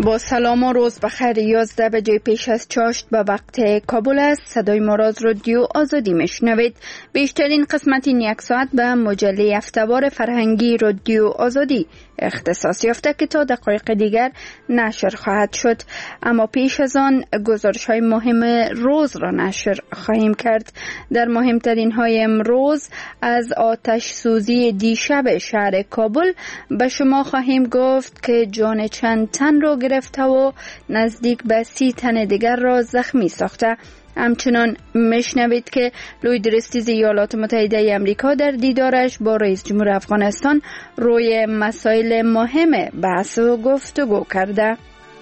با سلام و روز بخیر. 11 بجه پیش از چاشت به وقت کابل است. صدای ما را از رادیو آزادی میشنوید. بیشترین قسمت این یک ساعت به مجله هفته‌وار فرهنگی رادیو آزادی اختصاص یافته که تا دقایق دیگر نشر خواهد شد. اما پیش از آن گزارش های مهم روز را نشر خواهیم کرد. در مهمترین های امروز از آتش سوزی دیشب شهر کابل به شما خواهیم گفت که جان چند تن را گرفته و نزدیک به 30 تن دیگر را زخمی ساخته. همچنان میشنوید که لویدرستیز ایالات متحده امریکا در دیدارش با رئیس جمهور افغانستان روی مسائل مهم بحث و گفتگو کرده.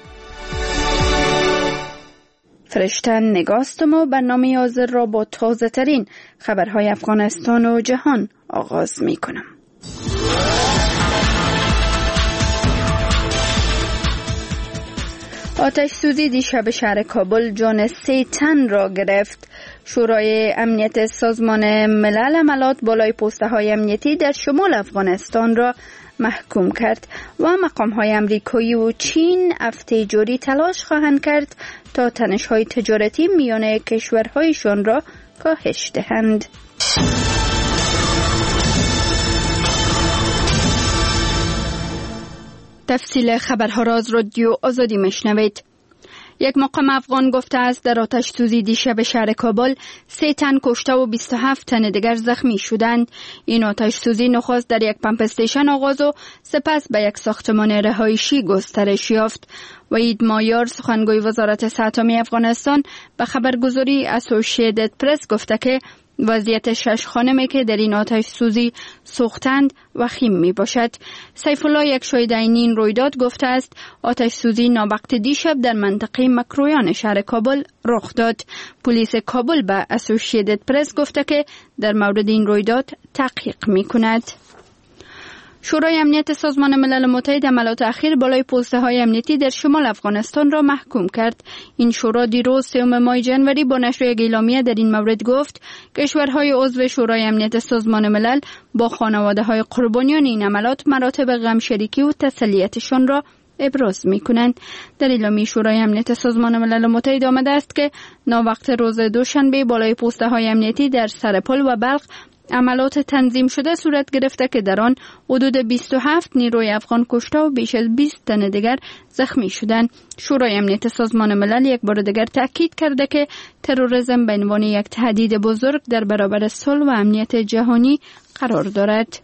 فرشته نگاستم و برنامه حاضر را با تازه ترین خبرهای افغانستان و جهان آغاز می کنم. آتش سوزی دیشب شهر کابل جان 3 تن را گرفت. شورای امنیت سازمان ملل عملات بالای پسته های امنیتی در شمال افغانستان را محکوم کرد و مقام های امریکایی و چین هفته جاری تلاش خواهند کرد تا تنش های تجارتی میان کشورهایشان را کاهش دهند. تفصیل خبرها را از رادیو آزادی میشنوید. یک مقام افغان گفته است در آتش سوزی دیشب شهر کابل 3 تن کشته و 27 تن دیگر زخمی شدند. این آتش سوزی نخست در یک پمپ استیشن آغاز و سپس به یک ساختمان رهایشی گسترش یافت. وحید مایار سخنگوی وزارت صحت عامه افغانستان به خبرگزاری اسوسییتد پرس گفته که وضعیت 6 خانمی که در این آتش سوزی سوختند وخیم می باشد. سیف الله، یک شاهد عینی این رویداد، گفته است آتش سوزی ناوقت دیشب در منطقه مکرویان شهر کابل رخ داد. پلیس کابل به اسوسییتد پرس گفته که در مورد این رویداد تحقیق می کند. شورای امنیت سازمان ملل متحد عملات اخیر بالای پسته های امنیتی در شمال افغانستان را محکوم کرد. این شورا دیروز 3 ماه ژانویه با نشر یک اعلامیه در این مورد گفت کشورهای عضو شورای امنیت سازمان ملل با خانواده های قربانیان این عملات مراتب غم شریکی و تسلیتشان را ابراز می کنند. در اعلامیه شورای امنیت سازمان ملل متحد آمده است که ناوقت روز دوشنبه بالای پسته های امنیتی در سرپل و بلخ عملات تنظیم شده صورت گرفته که در آن حدود 27 نیروی افغان کشته و بیش از 20 تن دیگر زخمی شدند. شورای امنیت سازمان ملل یک بار دیگر تاکید کرده که تروریسم به عنوان یک تهدید بزرگ در برابر صلح و امنیت جهانی قرار دارد.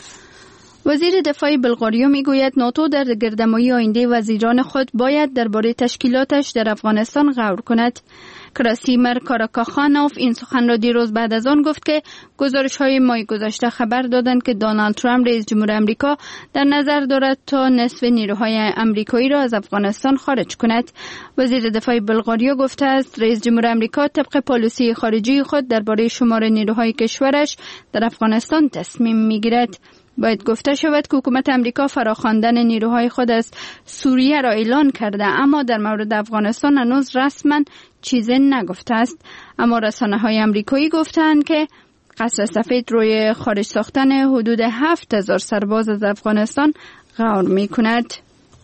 وزیر دفاع بلغاریا میگوید ناتو در گردهمایی آینده وزیران خود باید درباره تشکیلاتش در افغانستان غور کند. کراسیمر کاراکاخانوف این سخن را دیروز بعد از آن گفت که گزارش‌های ماه گذشته خبر دادند که دونالد ترامپ رئیس جمهور آمریکا در نظر دارد تا نصف نیروهای آمریکایی را از افغانستان خارج کند. وزیر دفاع بلغاریا گفته است رئیس جمهور آمریکا طبق پالیسی خارجی خود درباره شمار نیروهای کشورش در افغانستان تصمیم می‌گیرد. باید گفته شود که حکومت امریکا فراخواندن نیروهای خود از سوریه را اعلان کرده اما در مورد افغانستان هنوز رسما چیزی نگفته است. اما رسانه‌های آمریکایی گفتند که قصر سفید روی خارج ساختن حدود 7000 سرباز از افغانستان غور می‌کند.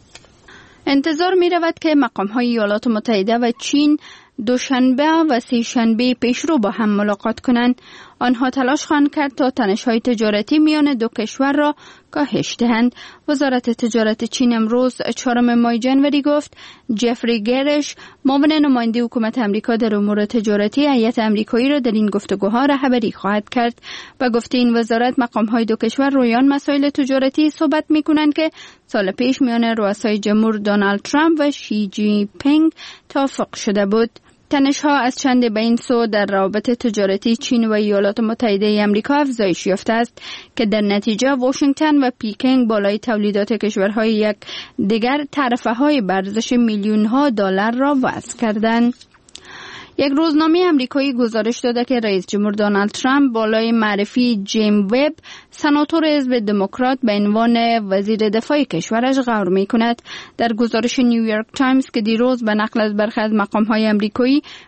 انتظار می‌رود که مقام‌های ایالات متحده و چین دوشنبه و سه‌شنبه پیشرو با هم ملاقات کنند. آنها تلاش خواهند کرد تا تنش‌های تجارتی میان دو کشور را کاهش دهند. وزارت تجارت چین امروز 4 ماه ژانویه گفت جفری گرش، معاون نماینده حکومت آمریکا در امور تجارتی، هیئت آمریکایی را در این گفتگوها رهبری خواهد کرد و گفته این وزارت مقام‌های دو کشور روی آن مسائل تجارتی صحبت می‌کنند که سال پیش میان رؤسای جمهور دونالد ترامپ و شی جین پینگ توافق شده بود. تنش‌ها از چند به این سو در روابط تجارتی چین و ایالات متحده آمریکا افزایش یافته است که در نتیجه واشنگتن و پکینگ بالای تولیدات کشورهای یک دیگر تعرفه‌های به ارزش میلیون‌ها دلار را وضع کردند. یک روزنامه آمریکایی گزارش داده که رئیس جمهور دونالد ترامپ بالای معرفی جیم وب، سناتور حزب دموکرات، به عنوان وزیر دفاع کشورش غور می‌کند. در گزارش نیویورک تایمز که دیروز به نقل از برخی از مقام‌های آمریکایی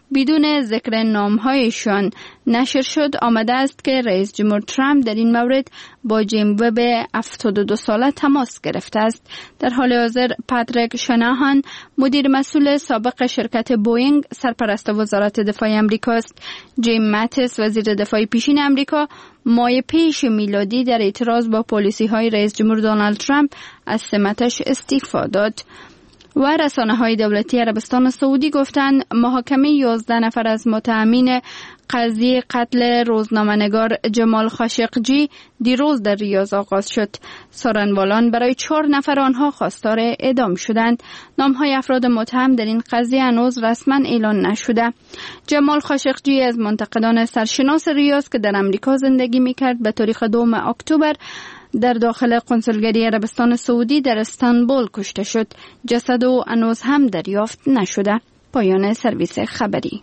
بدون ذکر نامهایشان نشر شد آمده است که رئیس جمهور ترامپ در این مورد با جیم وب 72 ساله تماس گرفته است. در حال حاضر پاتریک شناهان مدیر مسئول سابق شرکت بوئینگ سرپرست وزارت دفاع آمریکا است. جیم ماتیس وزیر دفاع پیشین آمریکا ماه پیش میلادی در اعتراض با پالیسی‌های رئیس جمهور دونالد ترامپ از سمتش استعفا داد. و رسانه‌های دولتی عربستان سعودی گفتند محاکمه 11 نفر از متهمین قضیه قتل روزنامه‌نگار جمال خاشقجی دیروز در ریاض آغاز شد. سارنوالان برای 4 نفر آنها خواستار اعدام شدند. نام‌های افراد متهم در این قضیه هنوز رسما اعلان نشده. جمال خاشقجی از منتقدان سرشناس ریاض که در آمریکا زندگی می‌کرد به تاریخ 2 اکتبر در داخل کنسولگری عربستان سعودی در استانبول کشته شد. جسد او هنوز هم دریافت نشده. پایان سرویس خبری.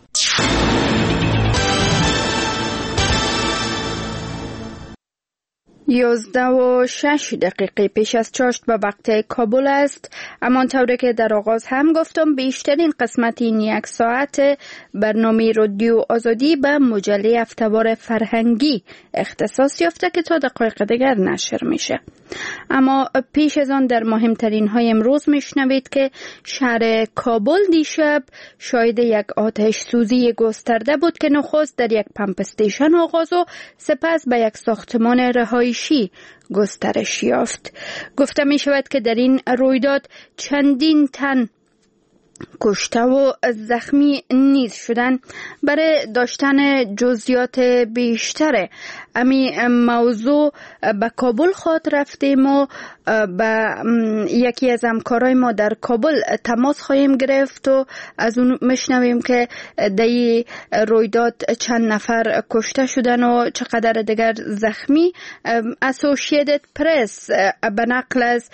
11:06 پیش از چاشت به وقت کابل است. همانطور که در آغاز هم گفتم بیشترین قسمت این یک ساعت برنامه رادیو آزادی به مجله هفته‌وار فرهنگی اختصاص یافته که تا دقایق دیگر نشر میشه. اما پیش از آن در مهمترین های امروز میشنوید که شهر کابل دیشب شاهد یک آتش سوزی گسترده بود که نخست در یک پمپ استیشن آغاز و سپس به یک ساختمان رهایشی گسترش یافت. گفته می شود که در این رویداد چندین تن کشته و زخمی نیز شدن. برای داشتن جزئیات بیشتر امی موضوع به کابل خود رفتیم و به یکی از همکارای ما در کابل تماس خواهیم گرفت و از اون مشنویم که در رویداد چند نفر کشته شدن و چقدر دیگر زخمی. اسوسییتد پرس به نقل از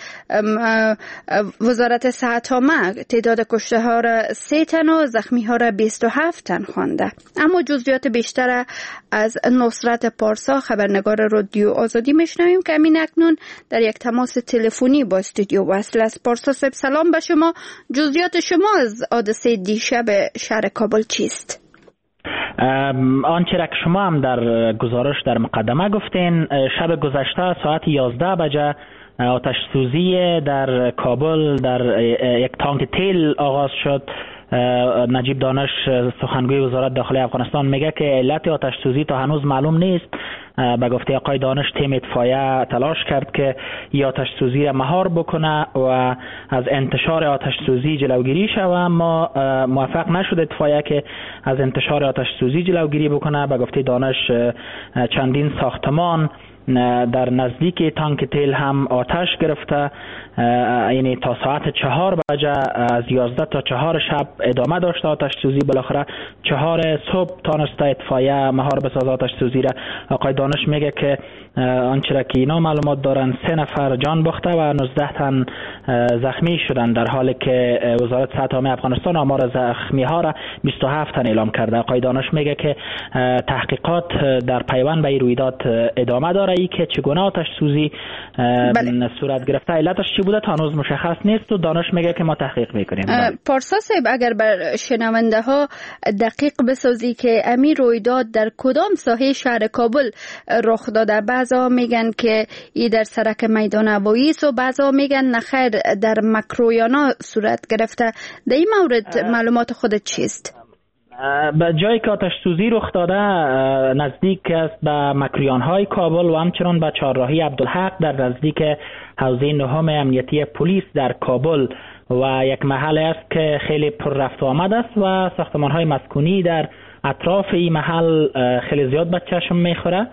وزارت صحت آمد تعداد کشته ها را 3 تن و زخمی ها را 27 تن خوانده. اما جزئیات بیشتر از نصرت پارسا خبرنگار رادیو آزادی میشنویم که همین اکنون در یک تماس تلفنی با استودیو وصل است. پارسا صاحب سلام به شما. جزئیات شما از حادثه دیشب شهر کابل چیست؟ آنچه را که شما هم در گزارش در مقدمه گفتین، شب گذشته ساعت 11 بجه آتش سوزی در کابل در یک تانک تیل آغاز شد. نجیب دانش سخنگوی وزارت داخلی افغانستان میگه که علت آتش سوزی تا هنوز معلوم نیست. به گفته آقای دانش تیم اطفائیه تلاش کرد که این آتش سوزی را مهار بکنه و از انتشار آتش سوزی جلوگیری شود، اما موفق نشد اطفائیه که از انتشار آتش سوزی جلوگیری بکنه. به گفته دانش چندین ساختمان در نزدیک تانک تیل هم آتش گرفته. یعنی تا ساعت 4 بجه از 11 تا 4 شب ادامه داشته آتش سوزی. بالاخره 4 صبح تانسته اطفائیه مهار بسازه آتش سوزی را. آقای دانش میگه که آنچه را که اینا معلومات دارن 3 نفر جان باخته و 19 تن زخمی شدن، در حالی که وزارت صحت عامه افغانستان آمار زخمی ها را 27 تن اعلام کرده. آقای دانش میگه که تحقیقات در پیوند به این رویداد ادامه داره. ای که چگونه آتش سوزی صورت گرفته علتش چی بوده تا هنوز مشخص نیست و دانش میگه که ما تحقیق میکنیم. پارسا صاحب اگر بر شنونده ها دقیق بسازی که امی رویداد در کدام ساحه شهر کابل رخ داده؟ بعضا میگن که ای در سرک میدان هوایی است و بعضا میگن نخیر در مکرویانا صورت گرفته. در این مورد معلومات خودت چیست؟ به جایی که آتش سوزی رخ داده نزدیک است به مکریان‌های کابل و همچنان به چهارراهی عبدالحق در نزدیک حوزه 9 امنیتی پلیس در کابل و یک محل است که خیلی پر رفت و آمد است و ساختمان‌های مسکونی در اطراف این محل خیلی زیاد به چشم میخوره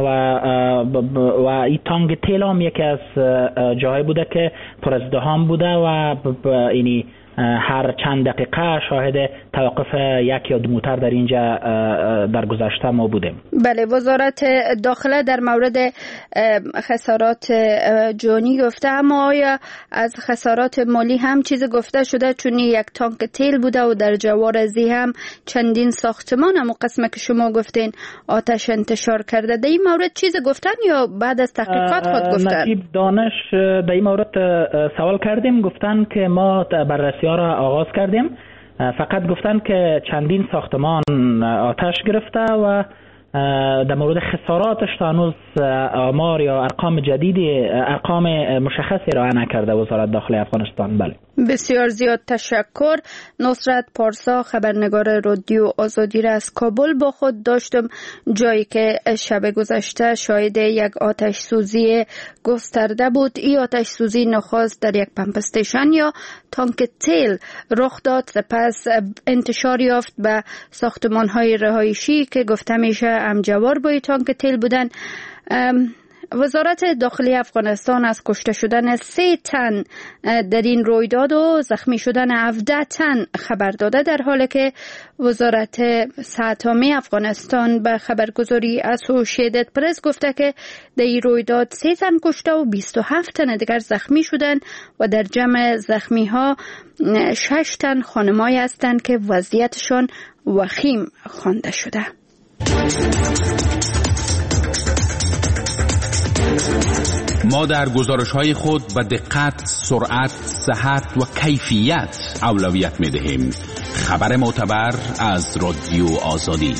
و این تانک تیل هم یکی از جاهای بوده که پر ازدحام بوده و اینی هر چند دقیقه شاهد توقف یک یا دو موتر در اینجا در گذشته ما بودیم. بله، وزارت داخله در مورد خسارات جانی گفته، اما آیا از خسارات مالی هم چیز گفته شده؟ چون یک تانک تیل بوده و در جوار زی هم چندین ساختمان هم قسمه که شما گفتین آتش انتشار کرده. در این مورد چیز گفتن یا بعد از تحقیقات خود گفتن؟ نجیب دانش در این مورد سوال کردیم، گفتن که ما بررسی ها را آغاز کردیم فقط گفتن که چندین ساختمان آتش گرفته و در مورد خساراتش تا هنوز آمار یا ارقام مشخصی را نکرده وزارت داخلی افغانستان. بله، بسیار زیاد تشکر. نصرت پارسا، خبرنگار رادیو آزادی را از کابل با خود داشتم، جایی که شب گذشته شاهد یک آتش سوزی گسترده بود. این آتش سوزی نخست در یک پمپ استیشن یا تانک تیل رخ داد، سپس انتشار یافت به ساختمان‌های رهایشی که گفته میشه همجوار با تانک تیل بودن. وزارت داخلی افغانستان از کشته شدن 3 تن در این رویداد و زخمی شدن 17 تن خبر داده، در حالی که وزارت ساتمی افغانستان به خبرگزاری اسوشیتد پرس گفته که در این رویداد 3 تن کشته و 27 تن دیگر زخمی شدن و در جمع زخمی ها 6 تن خانمایی هستند که وضعیتشان وخیم خوانده شده. ما در گزارش‌های خود به دقت، سرعت، صحت و کیفیت اولویت می‌دهیم. خبر معتبر از رادیو آزادی.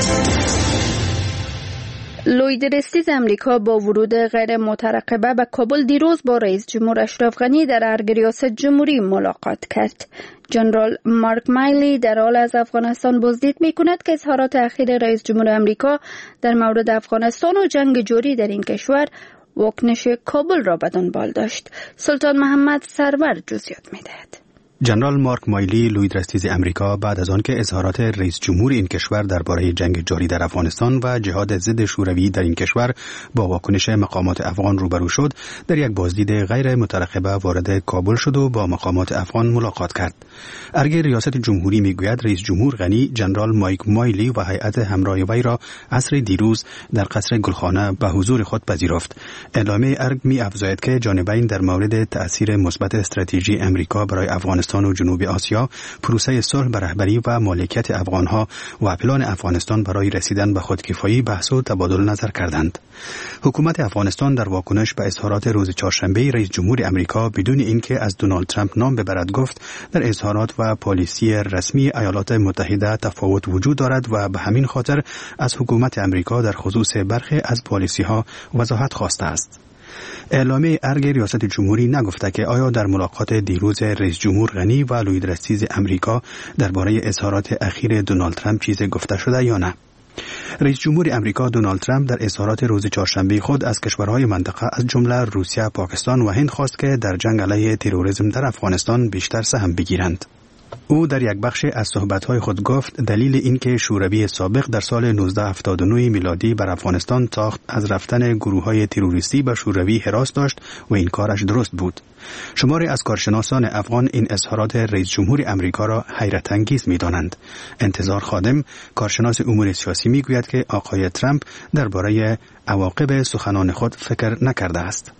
لویدرستیز امریکا با ورود غیر مترقبه به کابل دیروز با رئیس جمهور اشرف غنی در ارگ ریاست جمهوری ملاقات کرد. جنرال مارک مایلی در حال از افغانستان بازدید می‌کند که اظهارات اخیر رئیس جمهور امریکا در مورد افغانستان و جنگ جاری در این کشور واکنش کابل را به دنبال داشت. سلطان محمد سرور جزئیات می‌دهد. جنرال مارک مایلی، لویدرستیز امریکا، بعد از آن که اظهارات رئیس جمهور این کشور درباره جنگ جاری در افغانستان و جهاد ضد شوروی در این کشور با واکنش مقامات افغان روبرو شد، در یک بازدید غیر مترقبه وارد کابل شد و با مقامات افغان ملاقات کرد. ارگ ریاست جمهوری میگوید رئیس جمهور غنی جنرال مایک مایلی و هیئت همراه وی را عصر دیروز در قصر گلخانه به حضور خود پذیرفت. اعلامیه ارگ می‌افزاید که جانبین در مورد تأثیر مثبت استراتژی امریکا برای افغانستان و جنوب آسیا، پروسه صلح به رهبری و مالکیت افغانها و پلان افغانستان برای رسیدن به خودکفایی بحث و تبادل نظر کردند. حکومت افغانستان در واکنش به اظهارات روز چهارشنبه رئیس جمهور امریکا بدون اینکه از دونالد ترامپ نام ببرد گفت در اظهارات و پالیسی رسمی ایالات متحده تفاوت وجود دارد و به همین خاطر از حکومت امریکا در خصوص برخی از پالیسی‌ها وضاحت خواسته است. اعلامیه ارگ ریاست جمهوری نگفته که آیا در ملاقات دیروز رئیس جمهور غنی و لویدرستیز امریکا درباره اظهارات اخیر دونالد ترامپ چیزی گفته شده یا نه. رئیس جمهور امریکا دونالد ترامپ در اظهارات روز چهارشنبه خود از کشورهای منطقه از جمله روسیه، پاکستان و هند خواست که در جنگ علیه تروریسم در افغانستان بیشتر سهم بگیرند. او در یک بخش از صحبت‌های خود گفت دلیل اینکه شوروی سابق در سال 1979 میلادی بر افغانستان تاخت از رفتن گروه‌های تروریستی به شوروی هراس داشت و این کارش درست بود. شماری از کارشناسان افغان این اظهارات رئیس جمهور امریکا را حیرت انگیز می‌دانند. انتظار خادم، کارشناس امور سیاسی می‌گوید که آقای ترامپ درباره عواقب سخنان خود فکر نکرده است.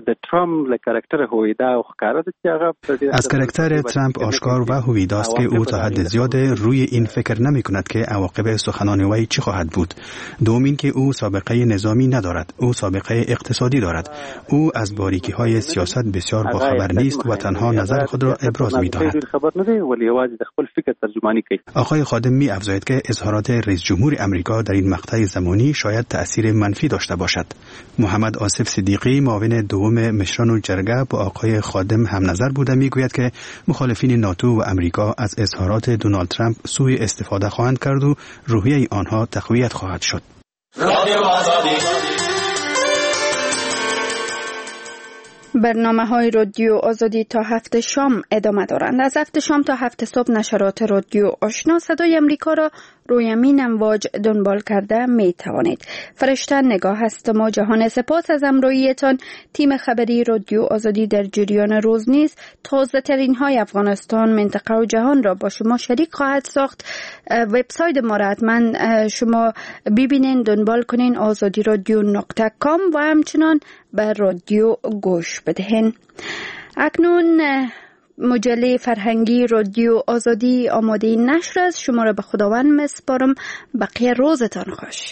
از کاراکتر ترامپ آشکار و هویدا است که او تا حد زیاد روی این فکر نمی کند که عواقب سخنان وی چی خواهد بود. دوم این که او سابقه نظامی ندارد، او سابقه اقتصادی دارد. او از باریکی های سیاست بسیار باخبر نیست و تنها نظر خود را ابراز می داند. آقای خادم می افزاید که اظهارات رئیس جمهور امریکا در این مقطع زمانی شاید تأثیر منفی داشته باشد. محمد آصف صدیقی، معاون دوم مشران جرگه، با آقای خادم هم نظر بوده میگوید که مخالفین ناتو و امریکا از اظهارات دونالد ترامپ سوء استفاده خواهند کرد و روحیه آنها تقویت خواهد شد. برنامه‌های رادیو آزادی تا 7 شام ادامه دارند. از 7 شام تا 7 صبح نشرات رادیو آشنا صدای امریکا را روی همین امواج دنبال کرده می توانید. فرشته نگاه هستم و جهان سپاس از همراهیتان. تیم خبری رادیو آزادی در جریان روز نیز تازه ترین های افغانستان، منطقه و جهان را با شما شریک خواهد ساخت. وبسایت ما را حتما شما ببینین، دنبال کنین azadiradyo.com و همچنان به رادیو گوش بدهین. اکنون مجله فرهنگی رادیو آزادی آماده نشر است. شما را به خداوند میسپارم. بقیه روزتان خوش.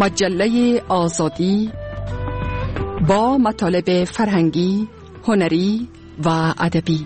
مجله آزادی با مطالب فرهنگی، هنری و ادبی.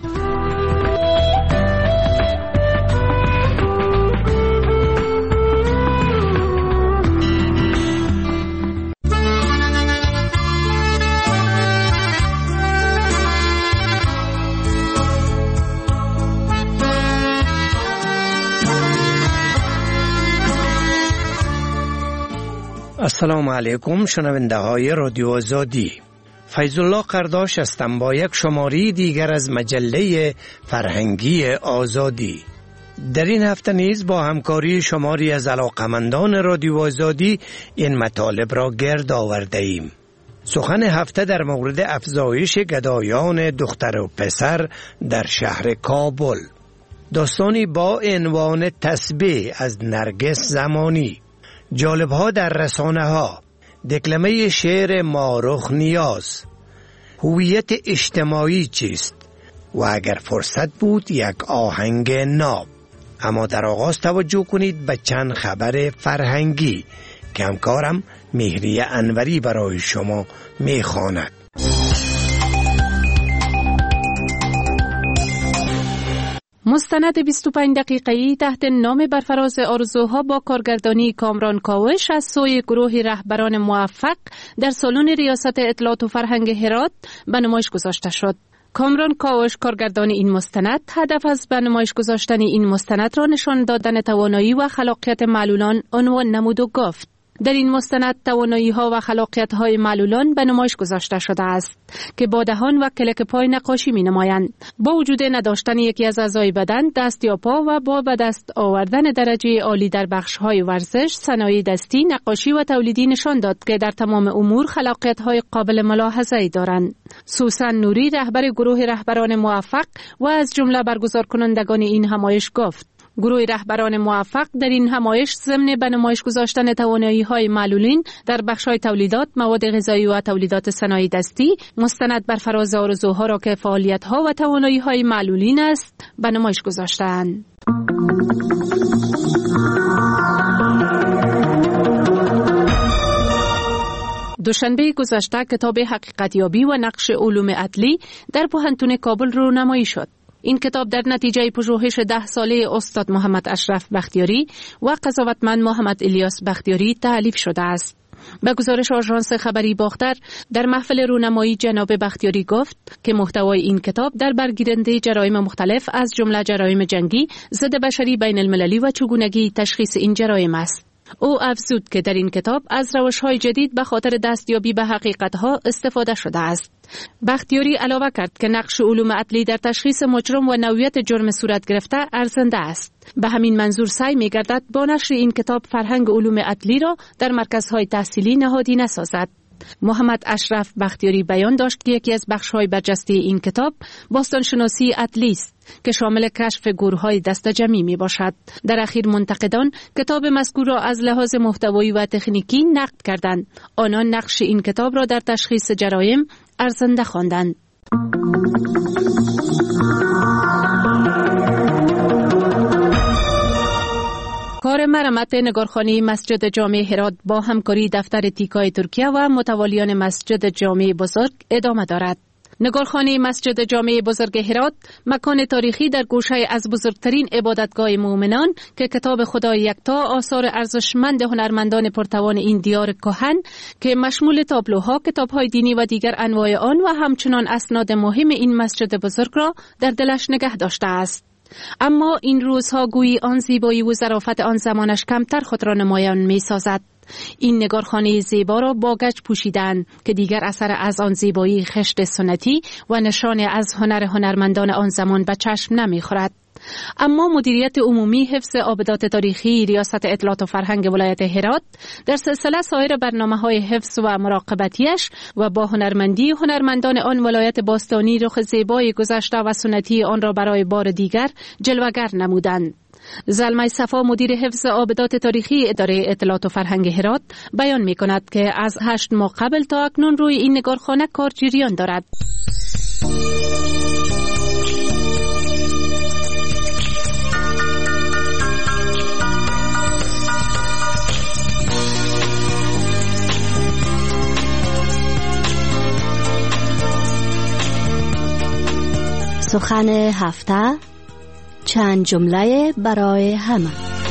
السلام علیکم شنونده های رادیو آزادی. فیض الله قرداش هستم با یک شماره دیگر از مجله فرهنگی آزادی. در این هفته نیز با همکاری شماری از علاقمندان رادیو آزادی این مطالب را گرد آورده ایم. سخن هفته در مورد افزایش گدایان دختر و پسر در شهر کابل. داستانی با عنوان تسبیح از نرگس زمانی. جالب‌ها در رسانه‌ها، دکلمه شعر مارخ نیاز، هویت اجتماعی چیست و اگر فرصت بود یک آهنگ ناب. اما در آغاز توجه کنید به چند خبر فرهنگی که همکارم مهریه انوری برای شما می‌خواند. مستند 25 دقیقه‌ای تحت نام برفراز آرزوها با کارگردانی کامران کاوش از سوی گروه رهبران موفق در سالن ریاست اطلاعات و فرهنگ هرات به نمایش گذاشته شد. کامران کاوش کارگردان این مستند هدف از به نمایش گذاشتن این مستند را نشان دادن توانایی و خلاقیت معلولان عنوان نمود و گفت. در این مستند توانایی‌ها و خلاقیت‌های معلولان به نمایش گذاشته شده است که با دهان و کلک پای نقاشی می‌نمایند. با وجود نداشتن یکی از اعضای بدن، دست یا پا و با به دست آوردن درجه عالی در بخش‌های ورزش، صنایع دستی، نقاشی و تولیدی نشان داد که در تمام امور خلاقیت‌های قابل ملاحظه‌ای دارند. سوسن نوری رهبر گروه رهبران موفق و از جمله برگزار کنندگان این همایش گفت: گروه رهبران موفق در این همایش ضمن به نمایش گذاشتن توانایی‌های معلولین در بخش‌های تولیدات، مواد غذایی و تولیدات صنایع دستی، مستند بر فراز آرزوها را که فعالیت‌ها و توانایی‌های معلولین است به نمایش گذاشتند. دوشنبه گذشته کتاب حقیقتیابی و نقش علوم عدلی در پوهنتون کابل رونمایی شد. این کتاب در نتیجه پژوهش 10 ساله استاد محمد اشرف بختیاری و قضاوتمند محمد الیاس بختیاری تألیف شده است. به گزارش آژانس خبری باختر، در محفل رونمایی جناب بختیاری گفت که محتوای این کتاب در برگیرنده جرایم مختلف از جمله جرایم جنگی، ضد بشری بین المللی و چگونگی تشخیص این جرایم است. او افزود که در این کتاب از روش‌های جدید به خاطر دستیابی به حقیقت‌ها استفاده شده است. بختیاری علاوه کرد که نقش علوم عدلی در تشخیص مجرم و نوعیت جرم صورت گرفته ارزنده است. به همین منظور سعی می‌گردد با نشر این کتاب فرهنگ علوم عدلی را در مرکزهای تحصیلی نهادینه سازد. محمد اشرف بختیاری بیان داشت که یکی از بخش‌های برجسته این کتاب باستانشناسی عدلی است که شامل کشف گورهای دست جمعی می باشد. در اخیر منتقدان کتاب مذکور را از لحاظ محتوایی و تکنیکی نقد کردند. آنان نقش این کتاب را در تشخیص جرایم ارزنده خواندند. کار مرمت نگارخانه مسجد جامع هرات با همکاری دفتر تیکای ترکیه و متوالیان مسجد جامع بزرگ ادامه دارد. نگارخانه مسجد جامع بزرگ هرات مکان تاریخی در گوشه از بزرگترین عبادتگاه مؤمنان که کتاب خدای یکتا آثار ارزشمند هنرمندان پرتوان این دیار کهن که مشمول تابلوها، کتاب‌های دینی و دیگر انواع آن و همچنان اسناد مهم این مسجد بزرگ را در دلش نگه داشته است. اما این روزها گویی آن زیبایی و ظرافت آن زمانش کمتر خود را نمایان می سازد. این نگارخانه زیبا را با گچ پوشیدند که دیگر اثر از آن زیبایی خشت سنتی و نشانه از هنر هنرمندان آن زمان به چشم نمی خورد. اما مدیریت عمومی حفظ آبدات تاریخی ریاست اطلاعات و فرهنگ ولایت هرات در سلسله سایر برنامه‌های حفظ و مراقبتیش و با هنرمندی هنرمندان آن ولایت باستانی رخ زیبای گذشته و سنتی آن را برای بار دیگر جلوگر نمودند. زلمه صفا مدیر حفظ آبدات تاریخی اداره اطلاعات و فرهنگ هرات بیان می کند که از 8 ماه قبل تا اکنون روی این نگارخانه کار جریان دارد. سخن هفته، چند جمله برای همه.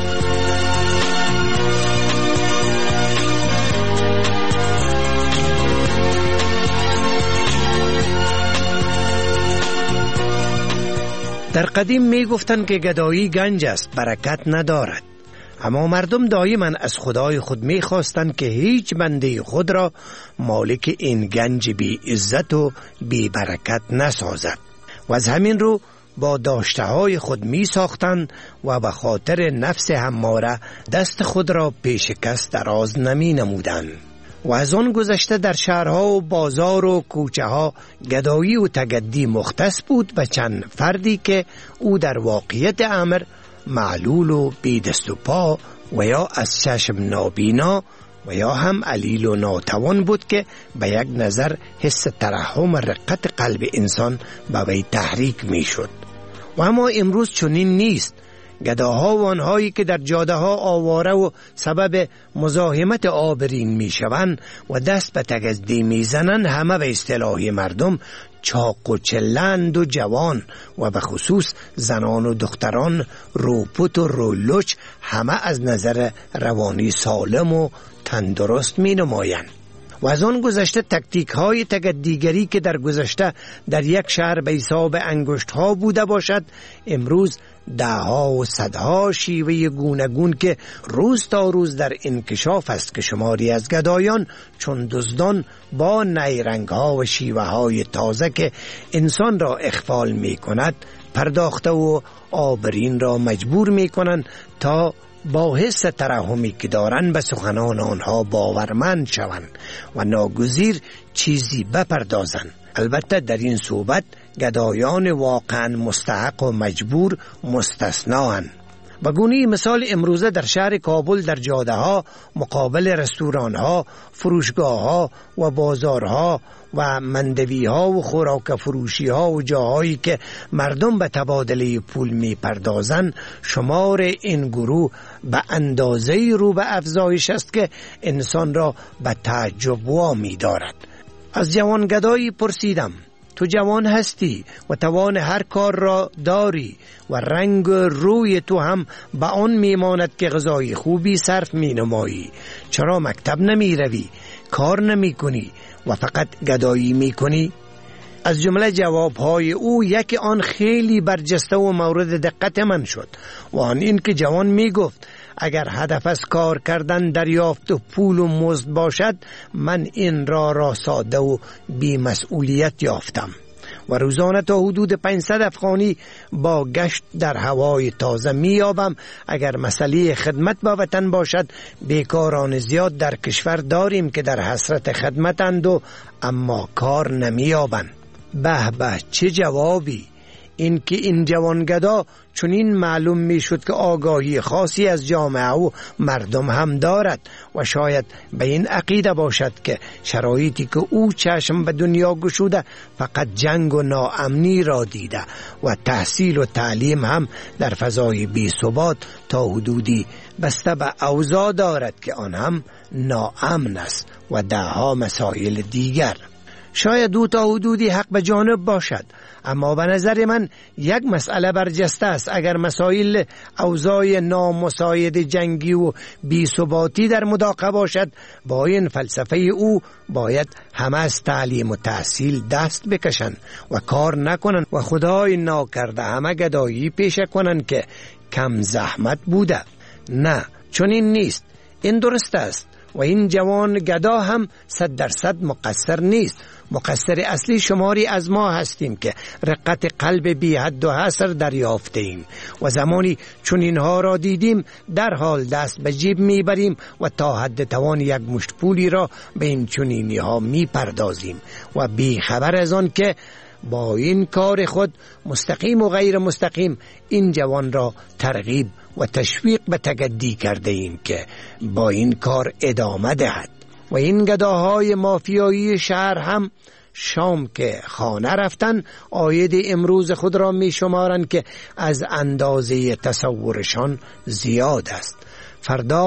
در قدیم می گفتند که گدایی گنج است، برکت ندارد. اما مردم دائما از خدای خود می خواستند که هیچ بنده خود را مالک این گنج بی عزت و بی برکت نسازد و از همین رو با داشته های خود می ساختند و به خاطر نفس هماره دست خود را پیش کس دراز نمی نمودند. و از آن گذشته در شهرها و بازار و کوچه ها گدایی و تگدی مختص بود به چند فردی که او در واقعیت امر معلول و بی دست و پا و یا از چشم نابینا و یا هم علیل و ناتوان بود که به یک نظر حس ترحم و رقت قلب انسان به وی تحریک می شد. و اما امروز چنین نیست. گداها و آنهایی که در جاده ها آواره و سبب مزاحمت آبرین می شوند و دست به تگدی می زنند، همه به اصطلاح مردم چاق و چلند و جوان و به خصوص زنان و دختران روپوت و رولوچ همه از نظر روانی سالم و تندرست می نمایند. و از آن گذشته تکتیک های تگدیگری که در گذشته در یک شهر به حساب انگشت ها بوده باشد، امروز دهها و صدها شیوه گوناگون که روز تا روز در انکشاف است که شماری از گدایان چون دزدان با نیرنگ ها و شیوه های تازه که انسان را اخفال می کند پرداخته و آبرین را مجبور می کنند تا با حس ترحمی که دارند به سخنان آنها باورمند شوند و ناگزیر چیزی بپردازند. البته در این صحبت گدایان واقعا مستحق و مجبور مستثنااند. به گونه مثال امروزه در شهر کابل در جاده ها مقابل رستوران ها، فروشگاه ها و بازارها و مندوی ها و خوراک فروشی ها و جاهایی که مردم به تبادله پول می پردازند، شمار این گروه به اندازه رو به افزایش است که انسان را به تعجب وامی دارد. از جوان گدایی پرسیدم: تو جوان هستی و توان هر کار را داری و رنگ روی تو هم به آن میماند که غذای خوبی صرف می نمایی، چرا مکتب نمی روی، کار نمی کنی و فقط گدایی می کنی؟ از جمله جوابهای او یکی آن خیلی برجسته و مورد دقت من شد و آن این که جوان می گفت اگر هدف از کار کردن دریافت و پول و مزد باشد، من این را ساده و بی مسئولیت یافتم و روزانه تا حدود 500 افغانی با گشت در هوای تازه میابم. اگر مسئله خدمت با وطن باشد، بیکاران زیاد در کشور داریم که در حسرت خدمتند و اما کار نمیابند. به به چه جوابی! این که این جوانگدا چنین معلوم می شد که آگاهی خاصی از جامعه و مردم هم دارد و شاید به این عقیده باشد که شرایطی که او چشم به دنیا گشوده فقط جنگ و ناامنی را دیده و تحصیل و تعلیم هم در فضای بی ثبات تا حدودی بسته به اوضاع دارد که آن هم ناامن است و دهها مسائل دیگر. شاید او تا حدودی حق به جانب باشد، اما به نظر من یک مسئله برجسته است. اگر مسائل اوضاع نامساعد جنگی و بی‌ثباتی در مداقه باشد، با این فلسفه او باید همه از تعلیم و تحصیل دست بکشند و کار نکنند و خدای ناکرده همه گدایی پیشه کنند که کم زحمت بوده. نه، چون این نیست. این درست است و این جوان گدا هم 100% مقصر نیست. مقصر اصلی شماری از ما هستیم که رقت قلب بی حد و حصر دریافته ایم و زمانی چون اینها را دیدیم در حال دست به جیب میبریم و تا حد توان یک مشت پولی را به این چنینی ها میپردازیم و بی خبر از آن که با این کار خود مستقیم و غیر مستقیم این جوان را ترغیب و تشویق به تگدی کرده ایم که با این کار ادامه دهد. و این گداهای مافیایی شهر هم شام که خانه رفتن عاید امروز خود را می شمارند که از اندازه تصورشان زیاد است. فردا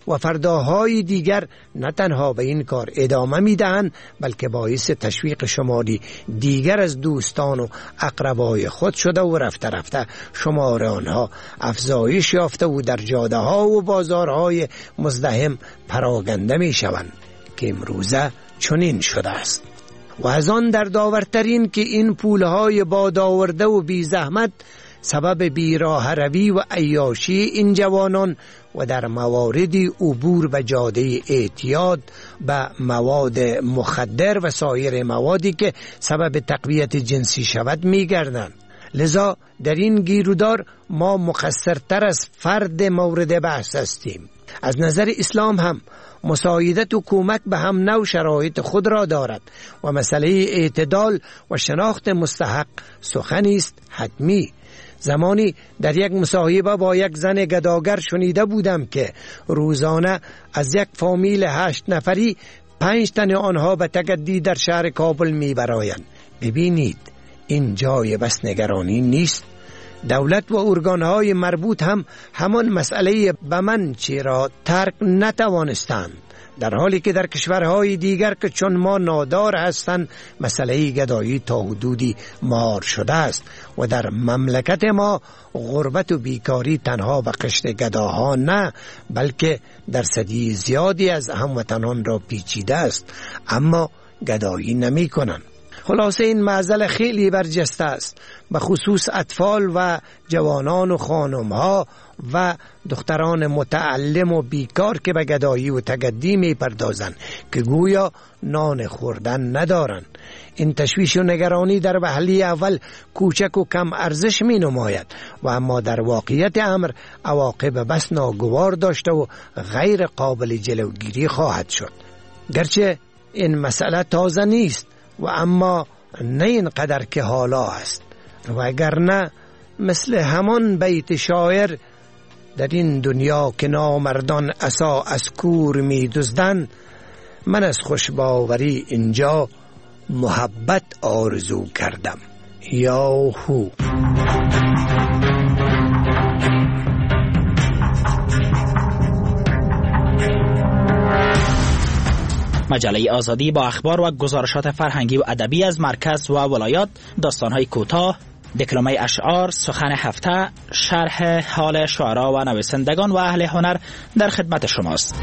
و فرداهای دیگر نه تنها به این کار ادامه میدهند بلکه باعث تشویق شماری دیگر از دوستان و اقربای خود شده و رفته رفته شمار آنها افزایش یافته و در جاده ها و بازارهای مزدحم پراگنده می شوند که امروزه چنین شده است. و از آن در داورترین که این پولهای بادآورده و بی زحمت سبب بیراه روی و عیاشی این جوانان و در مواردی عبور به جاده اعتیاد به مواد مخدر و سایر موادی که سبب تقویت جنسی شود می‌گردند. لذا در این گیرودار ما مقصرتر از فرد مورد بحث هستیم. از نظر اسلام هم مساعدت و کمک به هم نوع شرایط خود را دارد و مسئله اعتدال و شناخت مستحق سخنی است حتمی. زمانی در یک مصاحبه با یک زن گداگر شنیده بودم که روزانه از یک فامیل 8 نفری 5 تن آنها به تگدی در شهر کابل میبرایند. ببینید این جای بس نگرانی نیست. دولت و ارگانهای مربوط هم همان مسئله به من چرا ترک نتوانستند، در حالی که در کشورهای دیگر که چون ما نادار هستند مسئله گدایی تا حدودی مهار شده است و در مملکت ما غربت و بیکاری تنها به قشر گداها نه بلکه درصدی زیادی از هموطنان را پیچیده است، اما گدایی نمی کنند. خلاصه این معضل خیلی برجسته است، به خصوص اطفال و جوانان و خانمها و دختران متعلم و بیکار که به گدایی و تگدی می پردازند که گویا نان خوردن ندارند. این تشویش و نگرانی در وهله اول کوچک و کم ارزش می نماید و اما در واقعیت امر عواقب بس ناگوار داشته و غیر قابل جلوگیری خواهد شد. گرچه این مسئله تازه نیست و اما نه اینقدر که حالا است، و اگر نه مثل همان بیت شاعر در این دنیا که نامردان عصا از کور می دزدن، من از خوشباوری اینجا محبت آرزو کردم. یاهو. مجله آزادی با اخبار و گزارشات فرهنگی و ادبی از مرکز و ولایات، داستان‌های کوتاه، دکلمه اشعار، سخن هفته، شرح حال شعرا و نویسندگان و اهل هنر در خدمت شماست.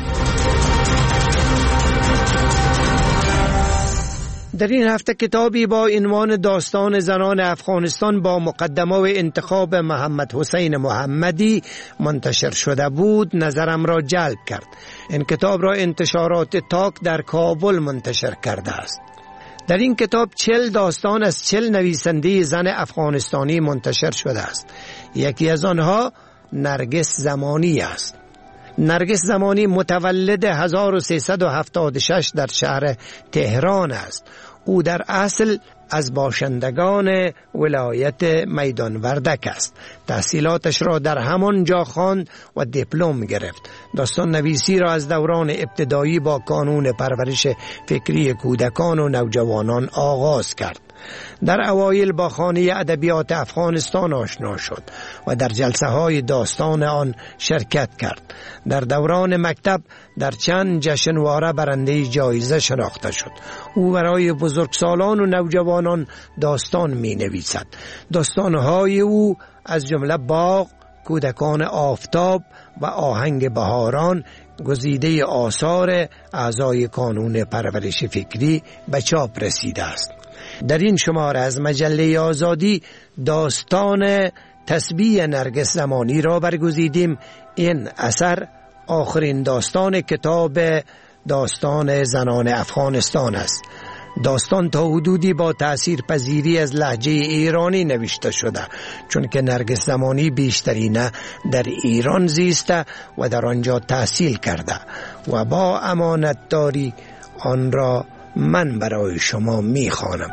در این هفته کتابی با عنوان داستان زنان افغانستان با مقدمه و انتخاب محمد حسین محمدی منتشر شده بود نظرم را جلب کرد. این کتاب را انتشارات تاک در کابل منتشر کرده است. در این کتاب 40 داستان از 40 نویسنده زن افغانستانی منتشر شده است. یکی از آنها نرگس زمانی است. نرگس زمانی متولد 1376 در شهر تهران است. او در اصل از باشندگان ولایت میدان وردک است. تحصیلاتش را در همان جا خواند و دیپلم گرفت. داستان نویسی را از دوران ابتدایی با کانون پرورش فکری کودکان و نوجوانان آغاز کرد. در اوایل با خانه ادبیات افغانستان آشنا شد و در جلسه های داستان آن شرکت کرد. در دوران مکتب در چند جشنواره برنده جایزه شناخته شد. او برای بزرگسالان و نوجوانان داستان می نویسد. داستانهای او از جمله باغ، کودکان آفتاب و آهنگ بهاران گزیده آثار اعضای کانون پرورش فکری به چاپ رسیده است. در این شماره از مجله آزادی داستان تسبیح نرگس زمانی را برگزیدیم. این اثر آخرین داستان کتاب داستان زنان افغانستان است. داستان تا حدودی با تأثیر پذیری از لهجه ایرانی نوشته شده، چون که نرگس زمانی بیشترینه در ایران زیسته و در آنجا تحصیل کرده و با امانت داری آن را من برای شما میخوانم.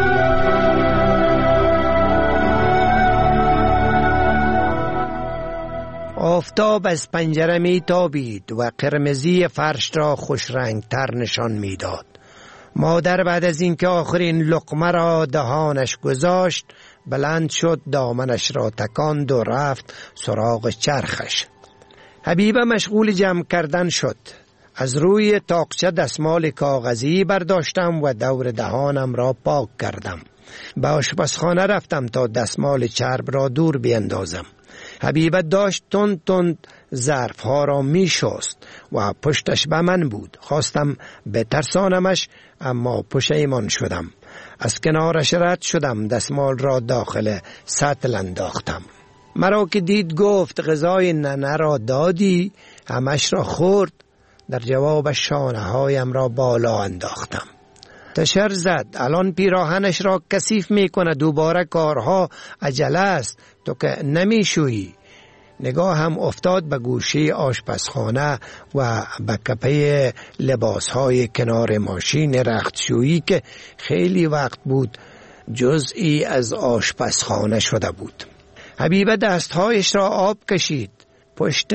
آفتاب از پنجره میتابید و قرمزی فرش را خوش رنگ تر نشان میداد. مادر بعد از اینکه آخرین لقمه را دهانش گذاشت بلند شد، دامنش را تکاند و رفت سراغ چرخش. حبیبه مشغول جمع کردن شد. از روی طاقچه دستمال کاغذی برداشتم و دور دهانم را پاک کردم. به آشپزخانه رفتم تا دستمال چرب را دور بیندازم. حبیبه داشت تند تند ظرفها را می شست و پشتش به من بود. خواستم بترسانمش اما پشیمان شدم. از کنارش رد شدم، دستمال را داخل سطل انداختم. مرا که دید گفت غذای ننه را دادی؟ همش را خورد. در جواب شانه هایم را بالا انداختم. تشر زد. الان پیراهنش را کثیف می کنه. دوباره کارها عجله است، تو که نمی شویی. نگاه هم افتاد به گوشه آشپزخانه و به کپه لباسهای کنار ماشین رختشویی که خیلی وقت بود جزئی از آشپزخانه شده بود. حبیبه دستهایش را آب کشید، پشت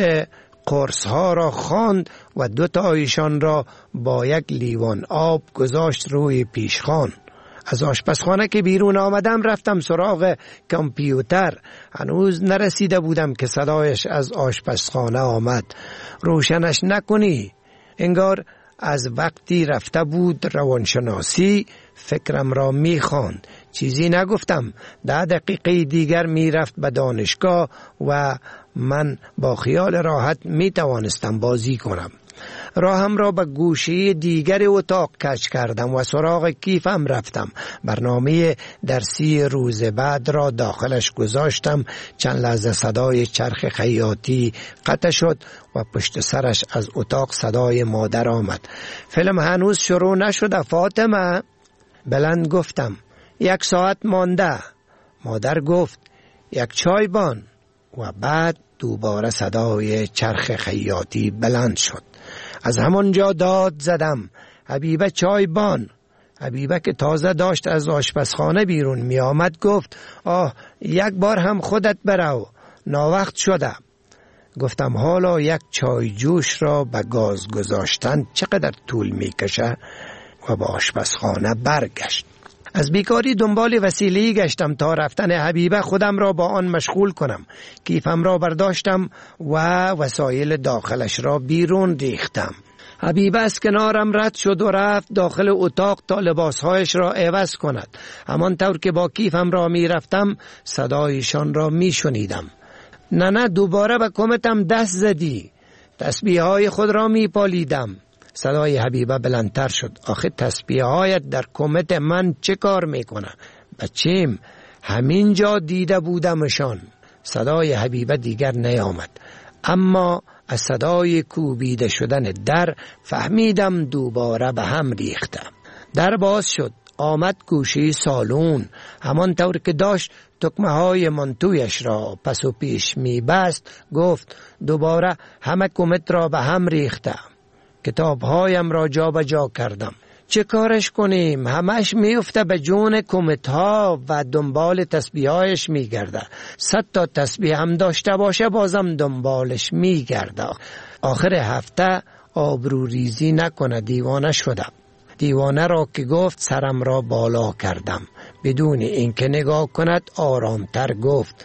قرصها را خواند و 2 تایشان را با یک لیوان آب گذاشت روی پیشخوان. از آشپزخانه که بیرون آمدم رفتم سراغ کامپیوتر. هنوز نرسیده بودم که صدایش از آشپزخانه آمد. روشنش نکنی. انگار از وقتی رفته بود روانشناسی فکرم را میخواند. چیزی نگفتم. 10 دقیقه دیگر میرفت به دانشگاه و من با خیال راحت میتوانستم بازی کنم. راهم را به گوشه دیگر اتاق کج کردم و سراغ کیفم رفتم. برنامه درسی روز بعد را داخلش گذاشتم. چند لحظه صدای چرخ خیاطی قطع شد و پشت سرش از اتاق صدای مادر آمد. فیلم هنوز شروع نشده فاطمه؟ بلند گفتم 1 ساعت مانده. مادر گفت 1 چای بان و بعد دوباره صدای چرخ خیاطی بلند شد. از همانجا داد زدم حبیبه چای بان. حبیبه که تازه داشت از آشپزخانه بیرون می آمد گفت 1 بار هم خودت برو، ناوقت شده. گفتم حالا 1 چای جوش را به گاز گذاشتن چقدر طول می کشه؟ و به آشپزخانه برگشت. از بیکاری دنبال وسیله‌ای گشتم تا رفتن حبیبه خودم را با آن مشغول کنم. کیفم را برداشتم و وسایل داخلش را بیرون ریختم. حبیبه از کنارم رد شد و رفت داخل اتاق تا لباسهایش را عوض کند. همانطور که با کیفم را می رفتم صدایشان را می شنیدم. نه دوباره به کمتم دست زدی. تسبیح‌های خود را می پالیدم. صدای حبیبه بلندتر شد. آخه تسبیح‌هایت در کمت من چه کار میکنه؟ بچیم همینجا دیده بودمشان. صدای حبیبه دیگر نیامد، اما از صدای کوبیده شدن در فهمیدم دوباره به هم ریختم. در باز شد. آمد گوشه سالون. همانطور که داشت تکمه های منتویش را پس و پیش می بست گفت دوباره همه کمت را به هم ریختم. کتابهایم را جا به جا کردم. چه کارش کنیم؟ همش میفته به جون کمت ها و دنبال تسبیحایش میگرده. 100 تا تسبیح هم داشته باشه بازم دنبالش میگرده. آخر هفته آبروریزی نکنه، دیوانه شدم. دیوانه را که گفت سرم را بالا کردم. بدون اینکه نگاه کند آرامتر گفت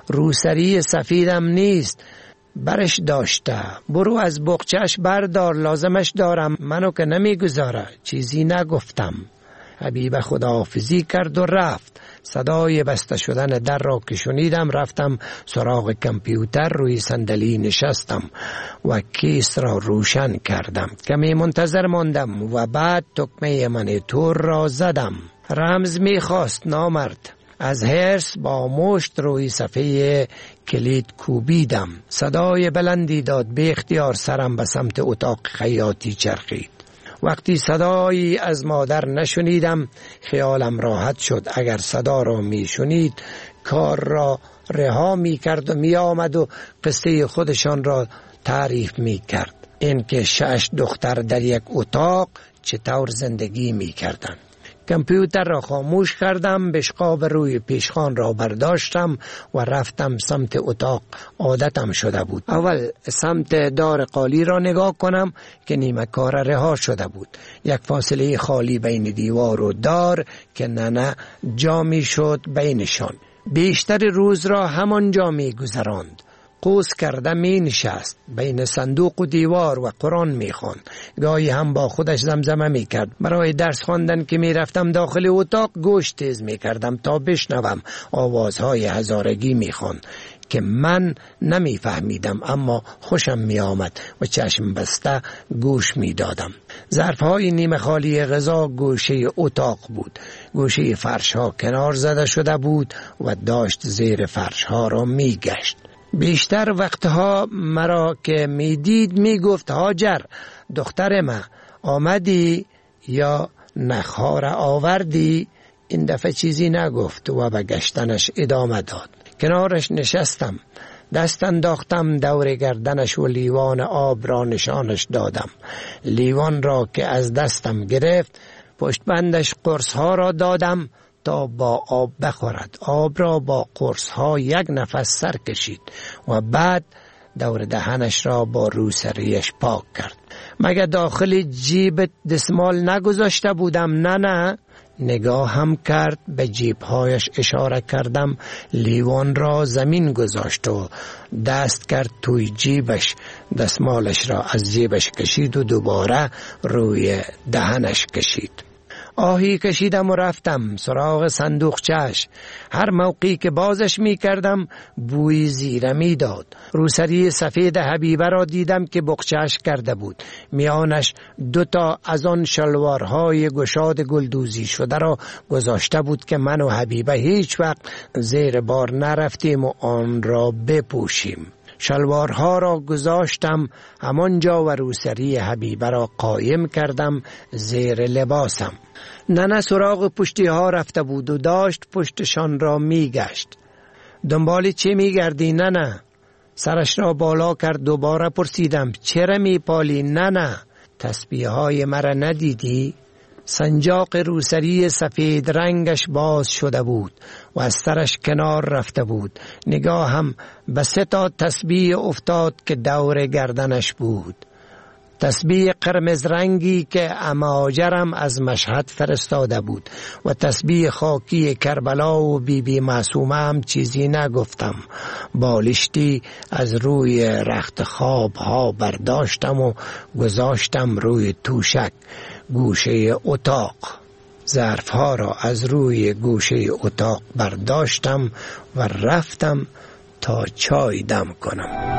روسری سفیدم نیست، برش داشته، برو از بقچهش بردار، لازمش دارم، منو که نمیگذاره. چیزی نگفتم. حبیبه خداحافظی کرد و رفت. صدای بسته شدن در را که شنیدم رفتم سراغ کامپیوتر. روی صندلی نشستم و کیس را روشن کردم. کمی منتظر ماندم و بعد تکمه منیتور را زدم. رمز میخواست نامرد. از حرص با مشت روی صفحه کلید کوبیدم. صدای بلندی داد. به اختیار سرم به سمت اتاق خیاطی چرخید. وقتی صدایی از مادر نشنیدم خیالم راحت شد. اگر صدا را می شنید کار را رها می کرد و می آمد و قصه خودشان را تعریف می کرد. اینکه 6 دختر در یک اتاق چطور زندگی می کردند. کامپیوتر را خاموش کردم، بشقاب روی پیشخوان را برداشتم و رفتم سمت اتاق. عادتم شده بود اول سمت دار قالی را نگاه کنم که نیمه کار رها شده بود. یک فاصله خالی بین دیوار و دار که ننه جا می شد بینشان. بیشتر روز را همانجا می گذراند. قوس کرده می نشست، بین صندوق و دیوار و قرآن می خواند. گاهی هم با خودش زمزمه می کرد. برای درس خواندن که می رفتم داخل اتاق گوش تیز می کردم تا بشنوم. آوازهای هزارگی می خواند که من نمی فهمیدم، اما خوشم می آمد و چشم بسته گوش می دادم. ظرفهای نیمه خالی غذا گوشه اتاق بود. گوشه فرشها کنار زده شده بود و داشت زیر فرشها را می گشت. بیشتر وقتها مرا که می دید می گفت هاجر دختر ما آمدی یا نخها را آوردی؟ این دفعه چیزی نگفت و به گشتنش ادامه داد. کنارش نشستم، دست انداختم دور گردنش و لیوان آب را نشانش دادم. لیوان را که از دستم گرفت، پشت بندش قرص ها را دادم تا با آب بخورد. آب را با قرص ها یک نفس سر کشید و بعد دور دهنش را با روسریش پاک کرد. مگه داخل جیبت دستمال نگذاشته بودم؟ نه. نگاه هم کرد، به جیبهایش اشاره کردم. لیوان را زمین گذاشت و دست کرد توی جیبش. دستمالش را از جیبش کشید و دوباره روی دهنش کشید. آهی کشیدم و رفتم سراغ صندوقچه‌اش. هر موقعی که بازش می کردم بوی زیره می داد. روسری سفید حبیبه را دیدم که بقچه‌اش کرده بود. میانش 2 از آن شلوارهای گشاد گلدوزی شده را گذاشته بود که من و حبیبه هیچ وقت زیر بار نرفتیم و آن را بپوشیم. شلوارها را گذاشتم همانجا و روسری حبیبه را قایم کردم زیر لباسم. ننه سراغ پشتی ها رفته بود و داشت پشتشان را می گشت. دنبال چه می گردی ننه؟ سرش را بالا کرد. دوباره پرسیدم چرا می پالی ننه؟ تسبیح های مرا ندیدی؟ سنجاق روسری سفید رنگش باز شده بود و از سرش کنار رفته بود. نگاه هم به 3 تسبیح افتاد که دور گردنش بود. تسبیح قرمز رنگی که اماجرم از مشهد فرستاده بود و تسبیح خاکی کربلا و بی معصومه هم چیزی نگفتم. بالشتی از روی رخت خواب ها برداشتم و گذاشتم روی توشک گوشه اتاق. ظرف ها را از روی گوشه اتاق برداشتم و رفتم تا چای دم کنم.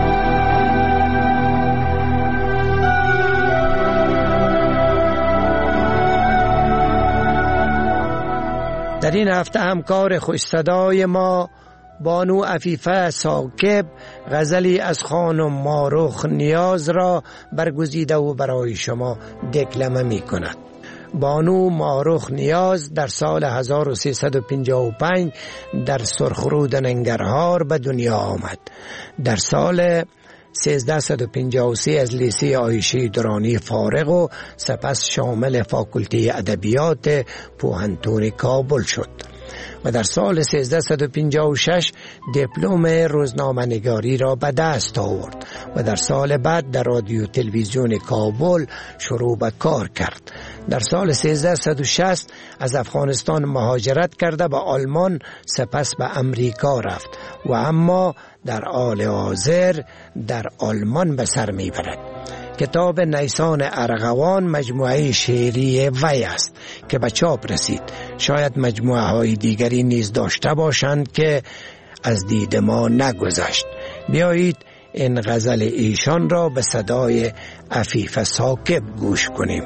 در این هفته همکار خوش صدای ما بانو عفیفه ساکب غزلی از خانم ماروخ نیاز را برگزیده و برای شما دکلمه می کند. بانو ماروخ نیاز در سال 1355 در سرخرود ننگرهار به دنیا آمد. در سال 1353 از لیسه عایشه درانی فارغ و سپس شامل فاکولته ادبیات پوهنتون کابل شد و در سال 1356 دیپلم روزنامه‌نگاری را به دست آورد و در سال بعد در رادیو تلویزیون کابل شروع به کار کرد. در سال 1360 از افغانستان مهاجرت کرده به آلمان، سپس به امریکا رفت و اما در حال حاضر در آلمان به سر میبرد. کتاب نیسان ارغوان مجموعه شعری وی است که به چاپ رسید. شاید مجموعه های دیگری نیز داشته باشند که از دید ما نگذشت. بیایید این غزل ایشان را به صدای عفیف ساکب گوش کنیم.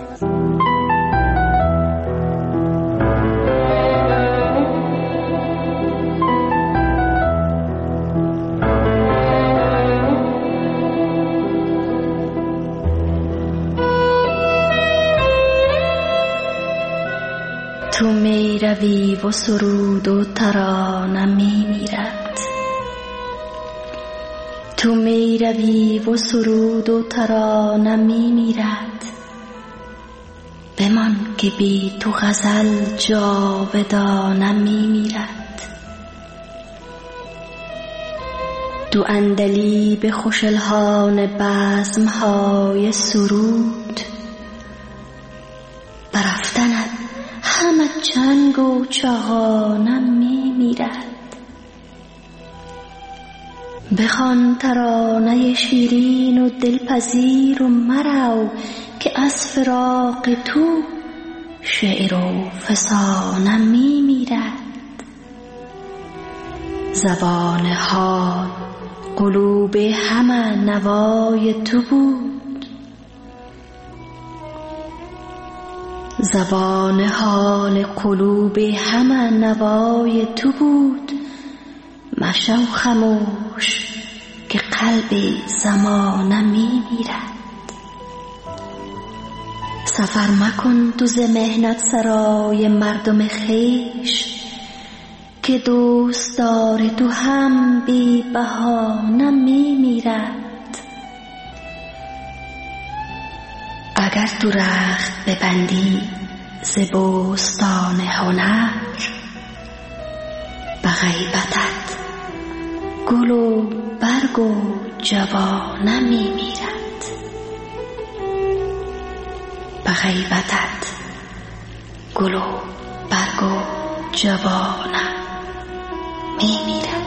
تو می روی و سرود و ترانه می میرد. تو می روی و سرود و ترانه می میرد. بمان که بی تو غزل جاودانه می میرد. دو اندلیب خوش الحان بزمهای سرود برفتند همه چنگ و چغانه می میرد. بخوان ترانه شیرین و دلپذیر و مرو که از فراق تو شعر و فسانه می میرد. زبان حال قلوب همه نوای تو بود، زبان حال قلوب همه نوای تو بود. مشو خموش که قلب زمانه می میرد. سفر مکن تو ز مهنت سرای مردم خویش، که دوستدار تو هم بی بهانه می میرد. اگر تو رخت ببندی ز بوستان هنر، به غیبتت گل و برگ و جوانه می میرد. به غیبتت گل و برگ و جوانه می میرد.